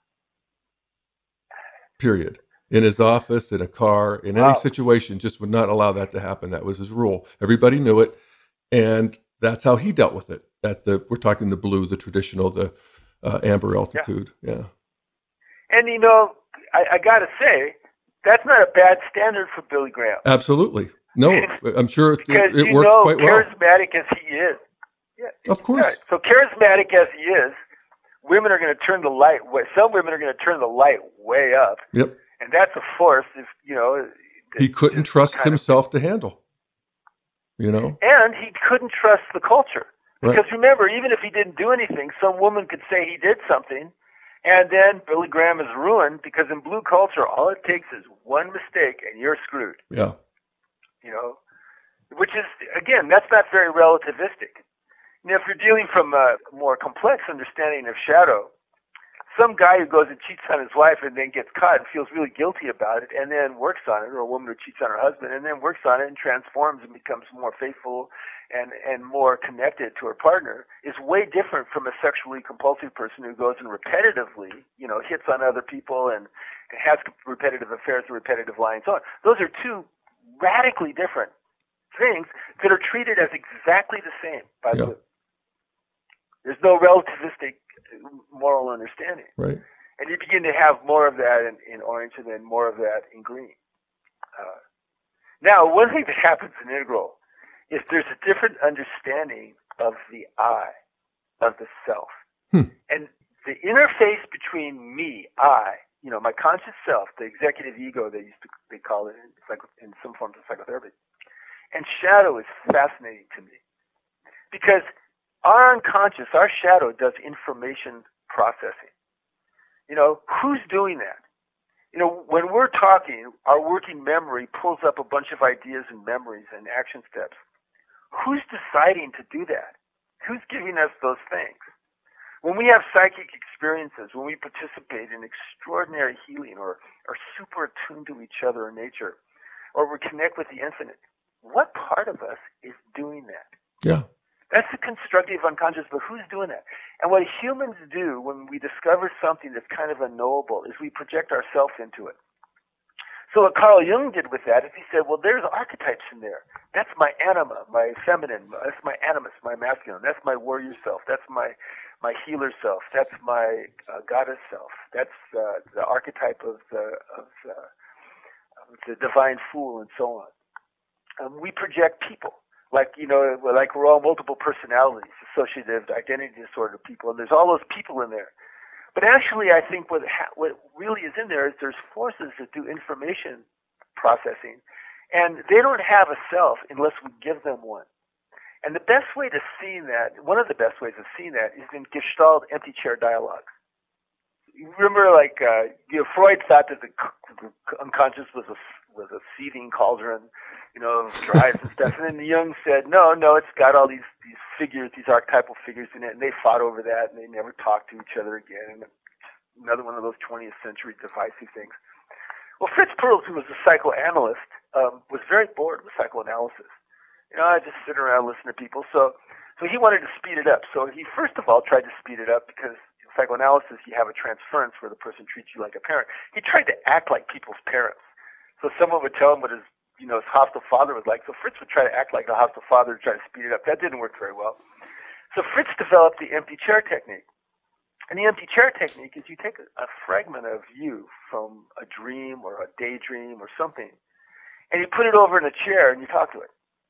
[SPEAKER 1] Period. In his office, in a car, in any wow. situation, just would not allow that to happen. That was his rule. Everybody knew it, and that's how he dealt with it. At the we're talking the blue, the traditional, the uh, amber altitude. Yeah. yeah.
[SPEAKER 2] And you know, I, I got to say, that's not a bad standard for Billy Graham.
[SPEAKER 1] Absolutely. No, I'm sure it,
[SPEAKER 2] because,
[SPEAKER 1] it
[SPEAKER 2] you
[SPEAKER 1] worked
[SPEAKER 2] know,
[SPEAKER 1] quite well.
[SPEAKER 2] Charismatic as he is. Yeah,
[SPEAKER 1] of course.
[SPEAKER 2] Right. So charismatic as he is, women are going to turn the light way. Some women are going to turn the light way up.
[SPEAKER 1] Yep.
[SPEAKER 2] And that's a force. If you know,
[SPEAKER 1] he couldn't trust himself of, to handle. You know.
[SPEAKER 2] And he couldn't trust the culture because
[SPEAKER 1] right.
[SPEAKER 2] remember, even if he didn't do anything, some woman could say he did something, and then Billy Graham is ruined because in blue culture, all it takes is one mistake and you're screwed.
[SPEAKER 1] Yeah.
[SPEAKER 2] You know, which is again, that's not very relativistic. You know, if you're dealing from a more complex understanding of shadow, some guy who goes and cheats on his wife and then gets caught and feels really guilty about it and then works on it, or a woman who cheats on her husband and then works on it and transforms and becomes more faithful and, and more connected to her partner, is way different from a sexually compulsive person who goes and repetitively, you know, hits on other people and, and has repetitive affairs and repetitive lying and so on. Those are two radically different things that are treated as exactly the same by
[SPEAKER 1] yeah.
[SPEAKER 2] the There's no relativistic moral understanding.
[SPEAKER 1] Right.
[SPEAKER 2] And you begin to have more of that in, in orange and then more of that in green. Uh, now, one thing that happens in integral is there's a different understanding of the I, of the self.
[SPEAKER 1] Hmm.
[SPEAKER 2] And the interface between me, I, you know, my conscious self, the executive ego, they used to they call it in, psycho, in some forms of psychotherapy, and shadow is fascinating to me. Because our unconscious, our shadow, does information processing. You know, who's doing that? You know, when we're talking, our working memory pulls up a bunch of ideas and memories and action steps. Who's deciding to do that? Who's giving us those things? When we have psychic experiences, when we participate in extraordinary healing or are super attuned to each other in nature, or we connect with the infinite, what part of us is doing that?
[SPEAKER 1] Yeah.
[SPEAKER 2] That's the constructive unconscious, but who's doing that? And what humans do when we discover something that's kind of unknowable is we project ourselves into it. So what Carl Jung did with that is he said, well, there's archetypes in there. That's my anima, my feminine. That's my animus, my masculine. That's my warrior self. That's my, my healer self. That's my uh, goddess self. That's uh, the archetype of the, of, the, of the divine fool and so on. Um, we project people. Like, you know, like we're all multiple personalities, associative identity disorder people, and there's all those people in there. But actually, I think what ha- what really is in there is there's forces that do information processing, and they don't have a self unless we give them one. And the best way to see that, one of the best ways of seeing that, is in Gestalt empty chair dialogue. You remember, like, uh, you know, Freud thought that the unconscious was a was a seething cauldron, you know, of drives and stuff. And then Jung said, no, no, it's got all these, these figures, these archetypal figures in it, and they fought over that, and they never talked to each other again. And another one of those twentieth century divisive things. Well, Fritz Perls, who was a psychoanalyst, um, was very bored with psychoanalysis. You know, I just sit around, listen to people. So, so he wanted to speed it up. So he first of all tried to speed it up because psychoanalysis, you have a transference where the person treats you like a parent. He tried to act like people's parents. So someone would tell him what his, you know, his hostile father was like. So Fritz would try to act like a hostile father to try to speed it up. That didn't work very well. So Fritz developed the empty chair technique. And the empty chair technique is you take a, a fragment of you from a dream or a daydream or something, and you put it over in a chair and you talk to it.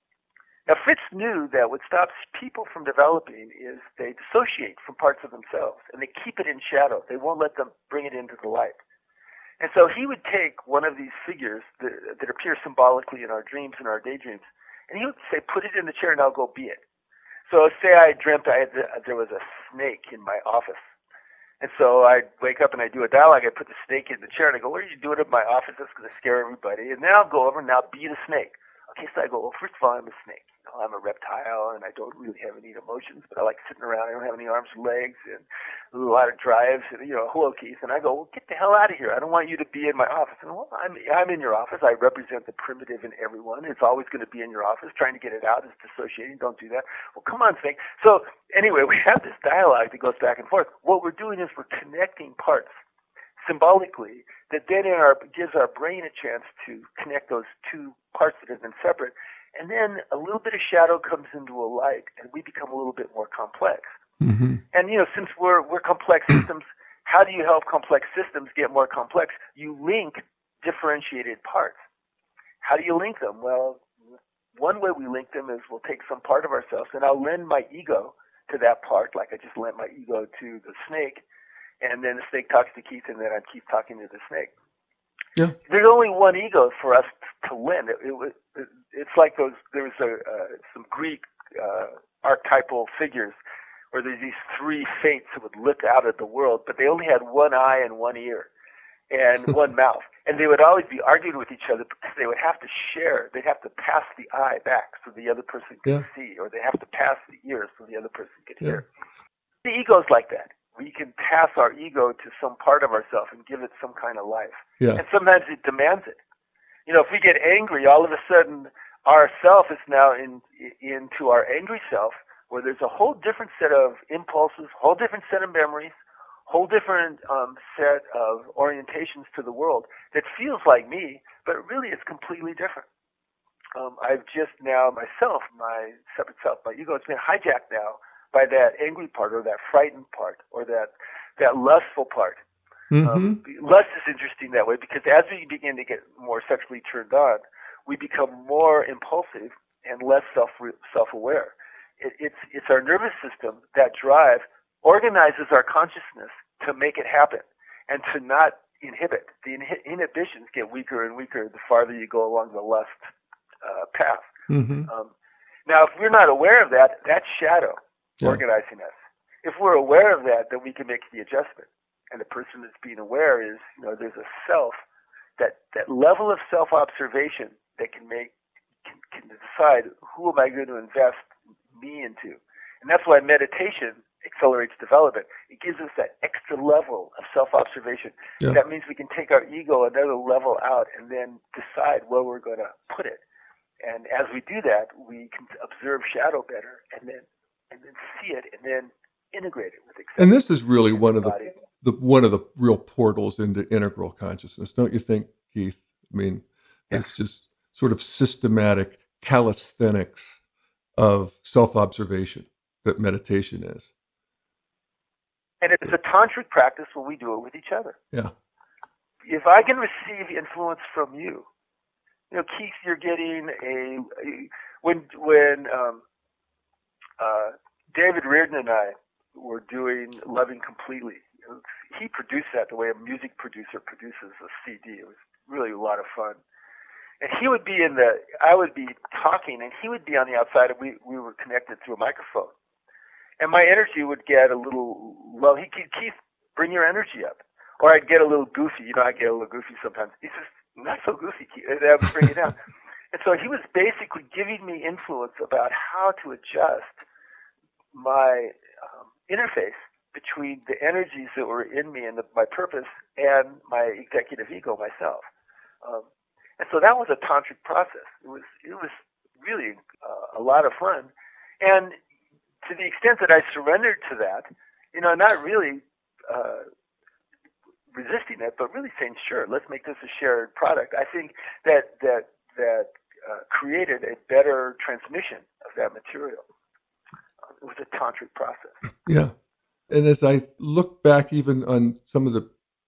[SPEAKER 2] Now, Fritz knew that what stops people from developing is they dissociate from parts of themselves, and they keep it in shadow. They won't let them bring it into the light. And so he would take one of these figures that, that appear symbolically in our dreams and our daydreams, and he would say, put it in the chair and I'll go be it. So say I dreamt I had the, there was a snake in my office. And so I wake up and I do a dialogue. I put the snake in the chair and I go, what are you doing in my office? That's going to scare everybody. And then I'll go over and now be the snake. Okay, so I go, well, first of all, I'm a snake. You know, I'm a reptile and I don't really have any emotions, but I like sitting around. I don't have any arms and legs and a lot of drives and, you know, hello, Keith. And I go, well, get the hell out of here. I don't want you to be in my office. And well, I'm, I'm in your office. I represent the primitive in everyone. It's always going to be in your office. Trying to get it out is dissociating. Don't do that. Well, come on, snake. So anyway, we have this dialogue that goes back and forth. What we're doing is we're connecting parts symbolically that then in our gives our brain a chance to connect those two parts that have been separate. And then a little bit of shadow comes into a light and we become a little bit more complex. Mm-hmm. And, you know, since we're, we're complex systems, how do you help complex systems get more complex? You link differentiated parts. How do you link them? Well, one way we link them is we'll take some part of ourselves and I'll lend my ego to that part, like I just lent my ego to the snake. And then the snake talks to Keith, and then I keep talking to the snake. Yeah. There's only one ego for us to lend. It, it, it, it's like those. There's a, uh, some Greek uh, archetypal figures where there's these three fates that would look out at the world, but they only had one eye and one ear and one mouth. And they would always be arguing with each other because they would have to share. They'd have to pass the eye back so the other person could yeah. see, or they have to pass the ear so the other person could yeah. hear. The ego's like that. We can pass our ego to some part of ourselves and give it some kind of life. Yeah. And sometimes it demands it. You know, if we get angry, all of a sudden our self is now in into our angry self, where there's a whole different set of impulses, whole different set of memories, whole different um, set of orientations to the world that feels like me, but really it's completely different. Um, I've just now myself, my separate self, my ego, it's been hijacked now by that angry part or that frightened part or that that lustful part. Mm-hmm. Um, lust is interesting that way because as we begin to get more sexually turned on, we become more impulsive and less self self-aware. It, it's it's our nervous system, that drive, organizes our consciousness to make it happen and to not inhibit. The inhi- inhibitions get weaker and weaker the farther you go along the lust uh, path. Mm-hmm. Um, now, if we're not aware of that, that's shadow. Yeah. Organizing us. If we're aware of that, then we can make the adjustment. And the person that's being aware is, you know, there's a self, that, that level of self-observation that can make, can, can decide who am I going to invest me into. And that's why meditation accelerates development. It gives us that extra level of self-observation. Yeah. That means we can take our ego another level out and then decide where we're going to put it. And as we do that, we can observe shadow better and then and then see it, and then integrate it with acceptance.
[SPEAKER 1] And this is really one of the, the one of the real portals into integral consciousness, don't you think, Keith? I mean, yeah. It's just sort of systematic calisthenics of self-observation that meditation is.
[SPEAKER 2] And it's a tantric practice when we do it with each other.
[SPEAKER 1] Yeah.
[SPEAKER 2] If I can receive influence from you, you know, Keith, you're getting a, a when when um, Uh, David Reardon and I were doing Loving Completely. He produced that the way a music producer produces a C D. It was really a lot of fun. And he would be in the, I would be talking, and he would be on the outside, and we, we were connected through a microphone. And my energy would get a little low. He could, Keith, bring your energy up. Or I'd get a little goofy. You know, I get a little goofy sometimes. He says, not so goofy, Keith. And I would bring it down. And so he was basically giving me influence about how to adjust my um, interface between the energies that were in me and the, my purpose and my executive ego, myself. Um, and so that was a tantric process. It was it was really uh, a lot of fun. And to the extent that I surrendered to that, you know, not really uh, resisting it, but really saying, sure, let's make this a shared product. I think that that that uh, created a better transmission of that material. Uh, it was a tantric process.
[SPEAKER 1] Yeah. And as I look back even on some of the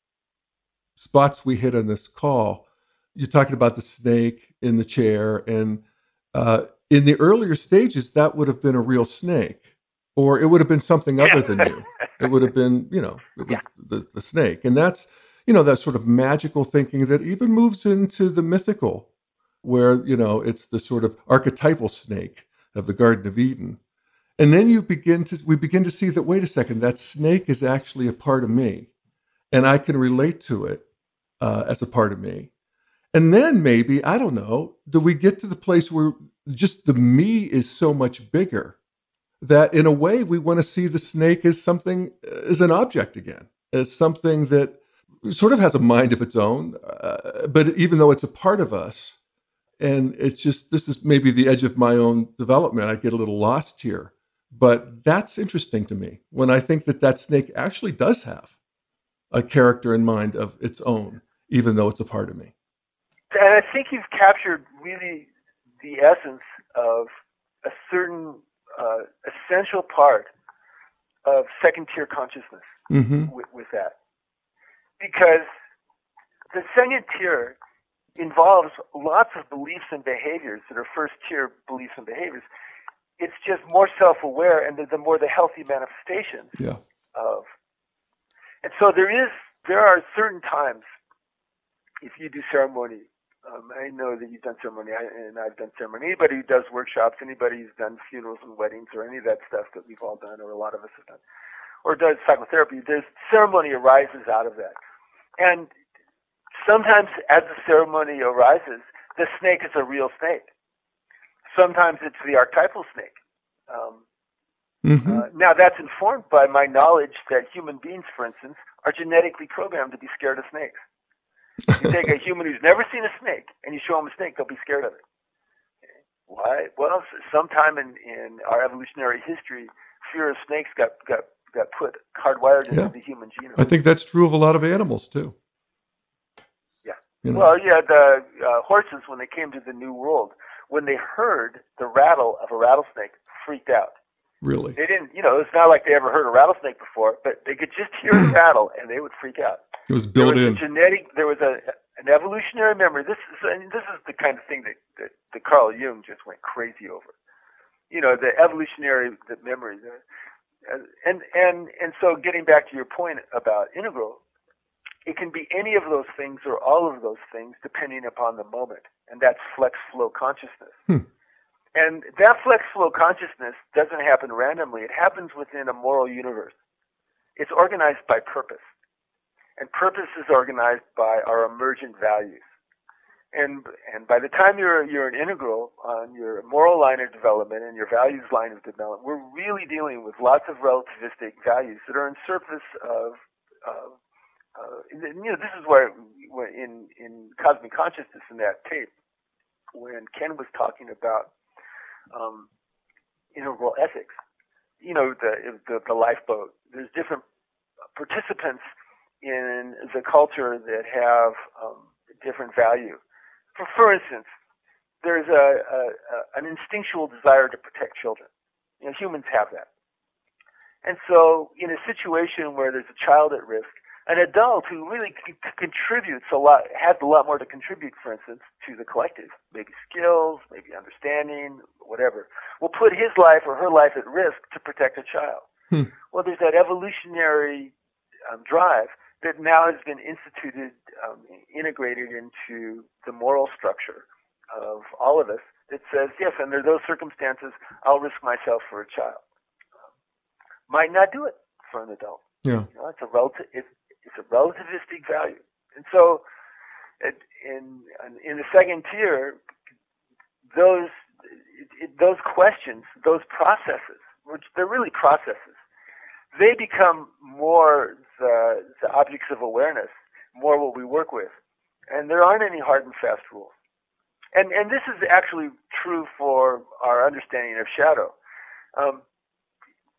[SPEAKER 1] spots we hit on this call, you're talking about the snake in the chair, and uh, in the earlier stages, that would have been a real snake, or it would have been something other than you. It would have been, you know, it was yeah. the, the snake. And that's, you know, that sort of magical thinking that even moves into the mythical, where, you know, it's the sort of archetypal snake of the Garden of Eden. And then you begin to, we begin to see that, wait a second, that snake is actually a part of me, and I can relate to it uh, as a part of me. And then maybe, I don't know, do we get to the place where just the me is so much bigger that in a way we want to see the snake as something, as an object again, as something that sort of has a mind of its own, uh, but even though it's a part of us, and it's just, this is maybe the edge of my own development, I get a little lost here. But that's interesting to me when I think that that snake actually does have a character and mind of its own, even though it's a part of me.
[SPEAKER 2] And I think you've captured really the essence of a certain uh, essential part of second-tier consciousness mm-hmm. with, with that. Because the second tier involves lots of beliefs and behaviors that are first-tier beliefs and behaviors. It's just more self-aware, and the, the more the healthy manifestations
[SPEAKER 1] yeah.
[SPEAKER 2] of. And so there is, there are certain times, if you do ceremony, um, I know that you've done ceremony, and I've done ceremony. Anybody who does workshops, anybody who's done funerals and weddings, or any of that stuff that we've all done, or a lot of us have done, or does psychotherapy, there's ceremony arises out of that. And sometimes as the ceremony arises, the snake is a real snake. Sometimes it's the archetypal snake. Um, mm-hmm. uh, now, that's informed by my knowledge that human beings, for instance, are genetically programmed to be scared of snakes. You take a human who's never seen a snake and you show them a snake, they'll be scared of it. Okay. Why? Well, sometime in, in our evolutionary history, fear of snakes got, got, got put hardwired into yeah. the human genome.
[SPEAKER 1] I think that's true of a lot of animals, too.
[SPEAKER 2] Yeah.
[SPEAKER 1] You know.
[SPEAKER 2] Well, yeah, the uh, horses, when they came to the New World, when they heard the rattle of a rattlesnake, freaked out.
[SPEAKER 1] Really?
[SPEAKER 2] They didn't, you know, it's not like they ever heard a rattlesnake before, but they could just hear the rattle and they would freak out.
[SPEAKER 1] It was built
[SPEAKER 2] there
[SPEAKER 1] in.
[SPEAKER 2] was a genetic, there was a an evolutionary memory. This is and this is the kind of thing that, that, that Carl Jung just went crazy over. You know, the evolutionary the memory. The, and and and so getting back to your point about integral, it can be any of those things or all of those things depending upon the moment. And that's flex flow consciousness. Hmm. And that flex flow consciousness doesn't happen randomly. It happens within a moral universe. It's organized by purpose. And purpose is organized by our emergent values. And and by the time you're you're an integral on your moral line of development and your values line of development, we're really dealing with lots of relativistic values that are in service of uh, Uh, you know, this is where, where in, in Cosmic Consciousness in that tape, when Ken was talking about um, integral ethics, you know, the, the the lifeboat. There's different participants in the culture that have um, different value. For, for instance, there's a, a, a an instinctual desire to protect children. You know, humans have that. And so, in a situation where there's a child at risk, an adult who really c- contributes a lot, has a lot more to contribute, for instance, to the collective, maybe skills, maybe understanding, whatever, will put his life or her life at risk to protect a child. Hmm. Well, there's that evolutionary um, drive that now has been instituted, um, integrated into the moral structure of all of us that says, yes, under those circumstances, I'll risk myself for a child. Um, might not do it for an adult.
[SPEAKER 1] Yeah.
[SPEAKER 2] You know, it's a relative, it's, it's a relativistic value. And so it, in, in the second tier, those, it, it, those questions, those processes, which they're really processes, they become more the, the objects of awareness, more what we work with. And there aren't any hard and fast rules. And and this is actually true for our understanding of shadow. Um,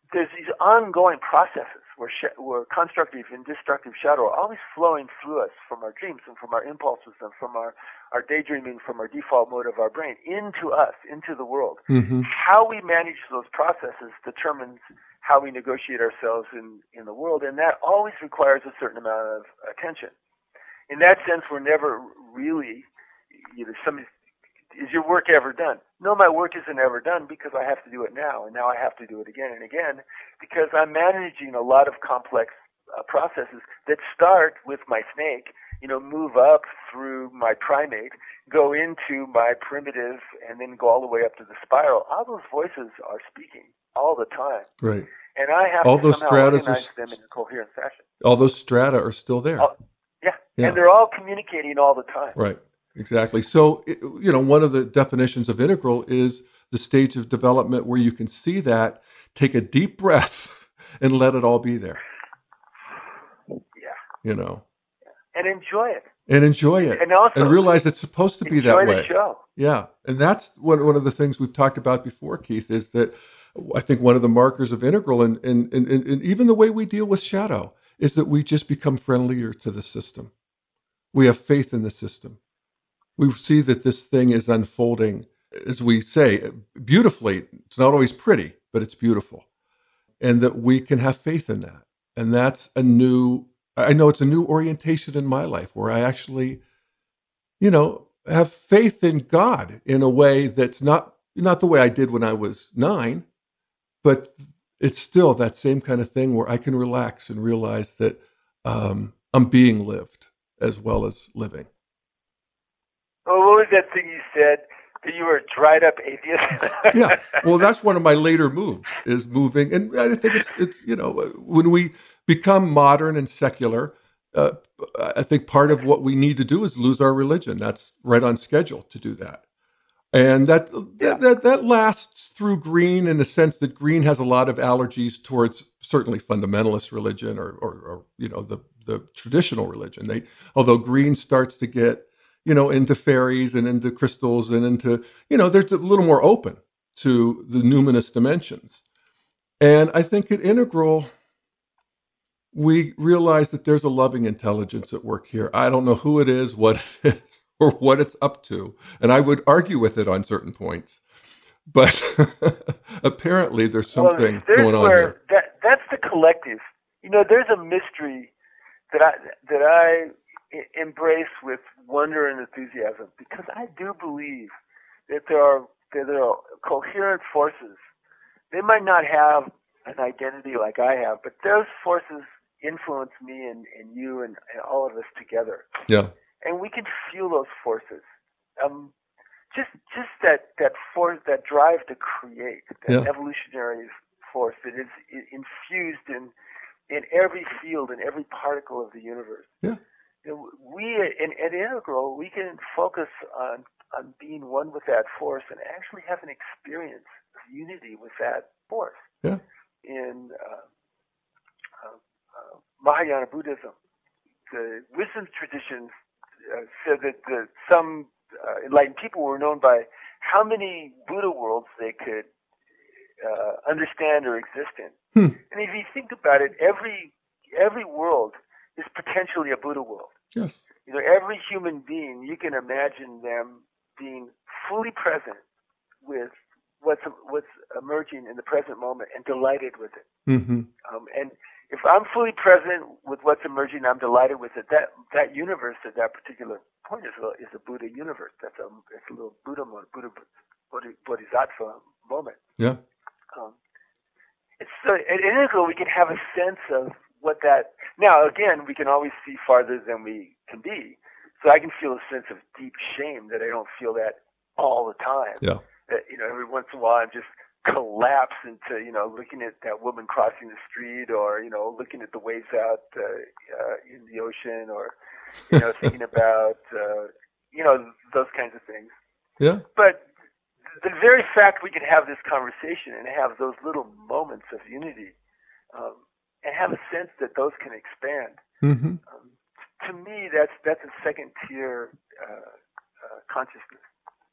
[SPEAKER 2] there's these ongoing processes where, sh- where constructive and destructive shadow are always flowing through us from our dreams and from our impulses and from our, our daydreaming, from our default mode of our brain into us, into the world.
[SPEAKER 1] Mm-hmm.
[SPEAKER 2] How we manage those processes determines how we negotiate ourselves in, in the world, and that always requires a certain amount of attention. In that sense, we're never really, you know, somebody, is your work ever done? No, my work isn't ever done because I have to do it now, and now I have to do it again and again because I'm managing a lot of complex uh, processes that start with my snake, you know, move up through my primate, go into my primitive, and then go all the way up to the spiral. All those voices are speaking all the time.
[SPEAKER 1] Right.
[SPEAKER 2] And I have
[SPEAKER 1] all
[SPEAKER 2] to
[SPEAKER 1] those
[SPEAKER 2] somehow
[SPEAKER 1] stratas
[SPEAKER 2] organize
[SPEAKER 1] are,
[SPEAKER 2] them in a coherent fashion.
[SPEAKER 1] All those strata are still there.
[SPEAKER 2] All, yeah.
[SPEAKER 1] yeah,
[SPEAKER 2] and they're all communicating all the time.
[SPEAKER 1] Right. Exactly. So, you know, one of the definitions of integral is the stage of development where you can see that, take a deep breath, and let it all be there.
[SPEAKER 2] Yeah.
[SPEAKER 1] You know.
[SPEAKER 2] And enjoy it.
[SPEAKER 1] And enjoy it.
[SPEAKER 2] And also
[SPEAKER 1] and realize it's supposed to be that way.
[SPEAKER 2] Enjoy the show.
[SPEAKER 1] Yeah. And that's one, one of the things we've talked about before, Keith, is that I think one of the markers of integral and, and, and, and even the way we deal with shadow is that we just become friendlier to the system. We have faith in the system. We see that this thing is unfolding, as we say, beautifully. It's not always pretty, but it's beautiful. And that we can have faith in that. And that's a new, I know it's a new orientation in my life where I actually, you know, have faith in God in a way that's not, not the way I did when I was nine, but it's still that same kind of thing where I can relax and realize that um, I'm being lived as well as living.
[SPEAKER 2] Oh, what was that thing you said? That you were a dried up atheist?
[SPEAKER 1] Yeah. Well, that's one of my later moves is moving. And I think it's, it's you know, when we become modern and secular, uh, I think part of what we need to do is lose our religion. That's right on schedule to do that. And that,
[SPEAKER 2] yeah.
[SPEAKER 1] that, that, that lasts through Green in the sense that Green has a lot of allergies towards certainly fundamentalist religion or, or, or you know, the, the traditional religion. They, although Green starts to get, you know, into fairies and into crystals and into, you know, they're a little more open to the numinous dimensions. And I think at Integral, we realize that there's a loving intelligence at work here. I don't know who it is, what it is, or what it's up to. And I would argue with it on certain points. But apparently there's something
[SPEAKER 2] well,
[SPEAKER 1] going on
[SPEAKER 2] where
[SPEAKER 1] here.
[SPEAKER 2] That, that's the collective. You know, there's a mystery that I that I embrace with wonder and enthusiasm because I do believe that there are that there are coherent forces. They might not have an identity like I have, but those forces influence me and, and you and, and all of us together.
[SPEAKER 1] Yeah.
[SPEAKER 2] And we can feel those forces. Um, just just that that force, that drive to create, that
[SPEAKER 1] yeah.
[SPEAKER 2] evolutionary force that is infused in in every field, in every particle of the universe.
[SPEAKER 1] Yeah.
[SPEAKER 2] We in, at Integral, we can focus on on being one with that force and actually have an experience of unity with that force.
[SPEAKER 1] Yeah.
[SPEAKER 2] In uh, uh, uh, Mahayana Buddhism, the wisdom traditions uh, said that the, some uh, enlightened people were known by how many Buddha worlds they could uh, understand or exist in.
[SPEAKER 1] Hmm.
[SPEAKER 2] And if you think about it, every every world is potentially a Buddha world.
[SPEAKER 1] Yes.
[SPEAKER 2] You know, every human being, you can imagine them being fully present with what's what's emerging in the present moment and delighted with it.
[SPEAKER 1] Mm-hmm.
[SPEAKER 2] Um, and if I'm fully present with what's emerging, I'm delighted with it. That that universe at that particular point is a, is a Buddha universe. That's a it's a little Buddha mode, Buddha Bodhisattva moment.
[SPEAKER 1] Yeah.
[SPEAKER 2] Um, it's so at Integral we can have a sense of what that. Now again, we can always see farther than we can be. So I can feel a sense of deep shame that I don't feel that all the time.
[SPEAKER 1] Yeah.
[SPEAKER 2] That, you know, every once in a while I'm just collapse into, you know, looking at that woman crossing the street, or, you know, looking at the waves out uh, uh, in the ocean, or, you know, thinking about, uh, you know, those kinds of things.
[SPEAKER 1] Yeah.
[SPEAKER 2] But the very fact we can have this conversation and have those little moments of unity, um, and have a sense that those can expand,
[SPEAKER 1] mm-hmm.
[SPEAKER 2] um, to me, that's that's a second tier uh, uh, consciousness.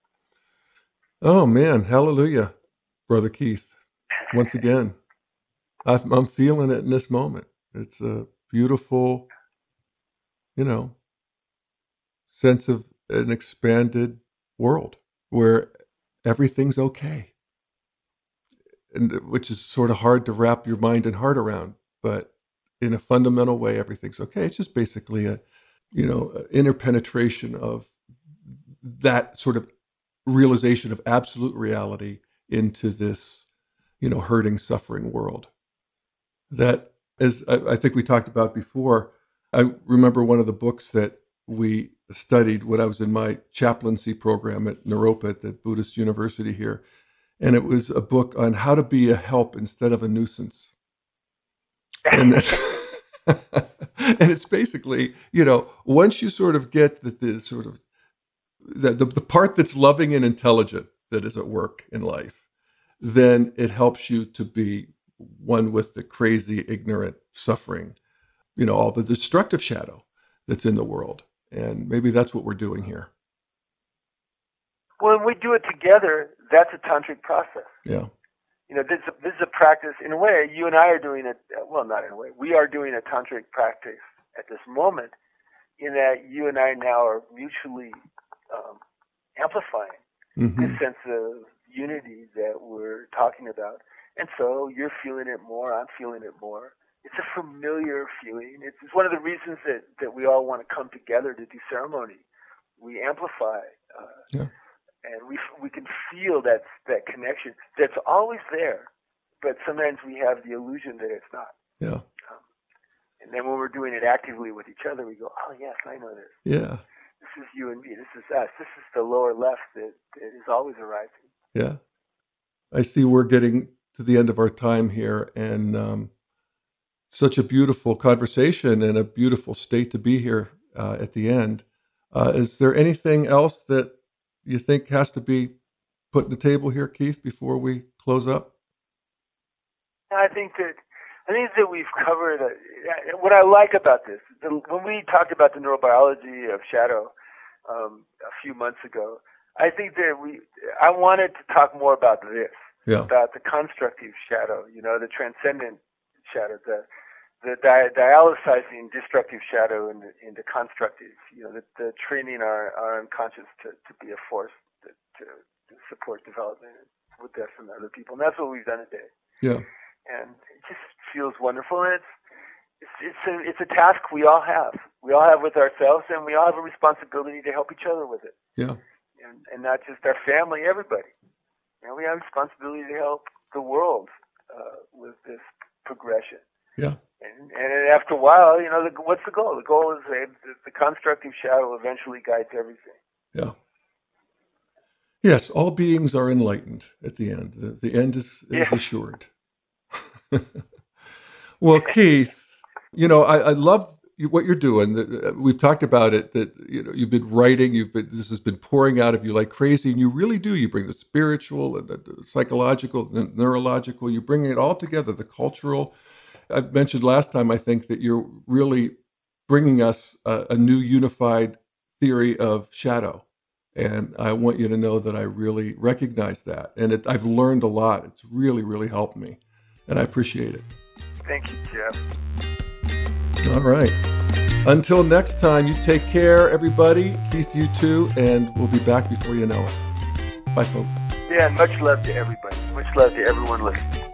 [SPEAKER 1] Oh man, hallelujah, Brother Keith, once again. I'm, I'm feeling it in this moment. It's a beautiful, you know, sense of an expanded world where everything's okay, and which is sort of hard to wrap your mind and heart around. But in a fundamental way, everything's okay. It's just basically a, you know, interpenetration of that sort of realization of absolute reality into this, you know, hurting, suffering world. That, as I, I think we talked about before, I remember one of the books that we studied when I was in my chaplaincy program at Naropa at the Buddhist University here. And it was a book on how to be a help instead of a nuisance. And that's, and it's basically, you know, once you sort of get the, the sort of the, the the part that's loving and intelligent that is at work in life, then it helps you to be one with the crazy, ignorant, suffering, you know, all the destructive shadow that's in the world. And maybe that's what we're doing here.
[SPEAKER 2] When we do it together, that's a tantric process.
[SPEAKER 1] Yeah.
[SPEAKER 2] You know, this, this is a practice, in a way, you and I are doing it, well, not in a way, we are doing a tantric practice at this moment, in that you and I now are mutually um, amplifying mm-hmm. this sense of unity that we're talking about. And so you're feeling it more, I'm feeling it more. It's a familiar feeling. It's, it's one of the reasons that, that we all want to come together to do ceremony. We amplify. Uh, yeah. And we we can feel that that connection that's always there, but sometimes we have the illusion that it's not.
[SPEAKER 1] Yeah.
[SPEAKER 2] Um, and then when we're doing it actively with each other, we go, oh yes, I know this.
[SPEAKER 1] Yeah.
[SPEAKER 2] This is you and me. This is us. This is the lower left that, that is always arising.
[SPEAKER 1] Yeah. I see we're getting to the end of our time here, and um, such a beautiful conversation and a beautiful state to be here uh, at the end. Uh, is there anything else that you think has to be put on the table here, Keith, before we close up?
[SPEAKER 2] I think that I think that we've covered uh, what I like about this. The, when we talked about the neurobiology of shadow um, a few months ago, I think that we I wanted to talk more about this,
[SPEAKER 1] yeah.
[SPEAKER 2] about the constructive shadow, you know, the transcendent shadow, the the di- dialysizing destructive shadow into, into constructive, you know, the, the training our, our unconscious to, to be a force to, to, to support development with us and other people. And that's what we've done today.
[SPEAKER 1] Yeah.
[SPEAKER 2] And it just feels wonderful. And it's, it's, it's, a, it's a task we all have. We all have with ourselves, and we all have a responsibility to help each other with it.
[SPEAKER 1] Yeah.
[SPEAKER 2] And, and not just our family, everybody. You know, we have a responsibility to help the world uh, with this progression.
[SPEAKER 1] Yeah.
[SPEAKER 2] And, and after a while, you know, the, what's the goal? The goal is that the constructive shadow eventually guides everything.
[SPEAKER 1] Yeah. Yes, all beings are enlightened at the end. The, the end is, is
[SPEAKER 2] yeah.
[SPEAKER 1] assured. Well, Keith, you know, I, I love what you're doing. We've talked about it, that, you know, you've been writing, you've been, this has been pouring out of you like crazy, and you really do. You bring the spiritual and the, the psychological, the neurological, you bring it all together, the cultural. I mentioned last time, I think, that you're really bringing us a, a new unified theory of shadow. And I want you to know that I really recognize that. And it, I've learned a lot. It's really, really helped me. And I appreciate it.
[SPEAKER 2] Thank you, Jeff.
[SPEAKER 1] All right. Until next time, you take care, everybody. Keith, you too. And we'll be back before you know it. Bye, folks.
[SPEAKER 2] Yeah, and much love to everybody. Much love to everyone listening.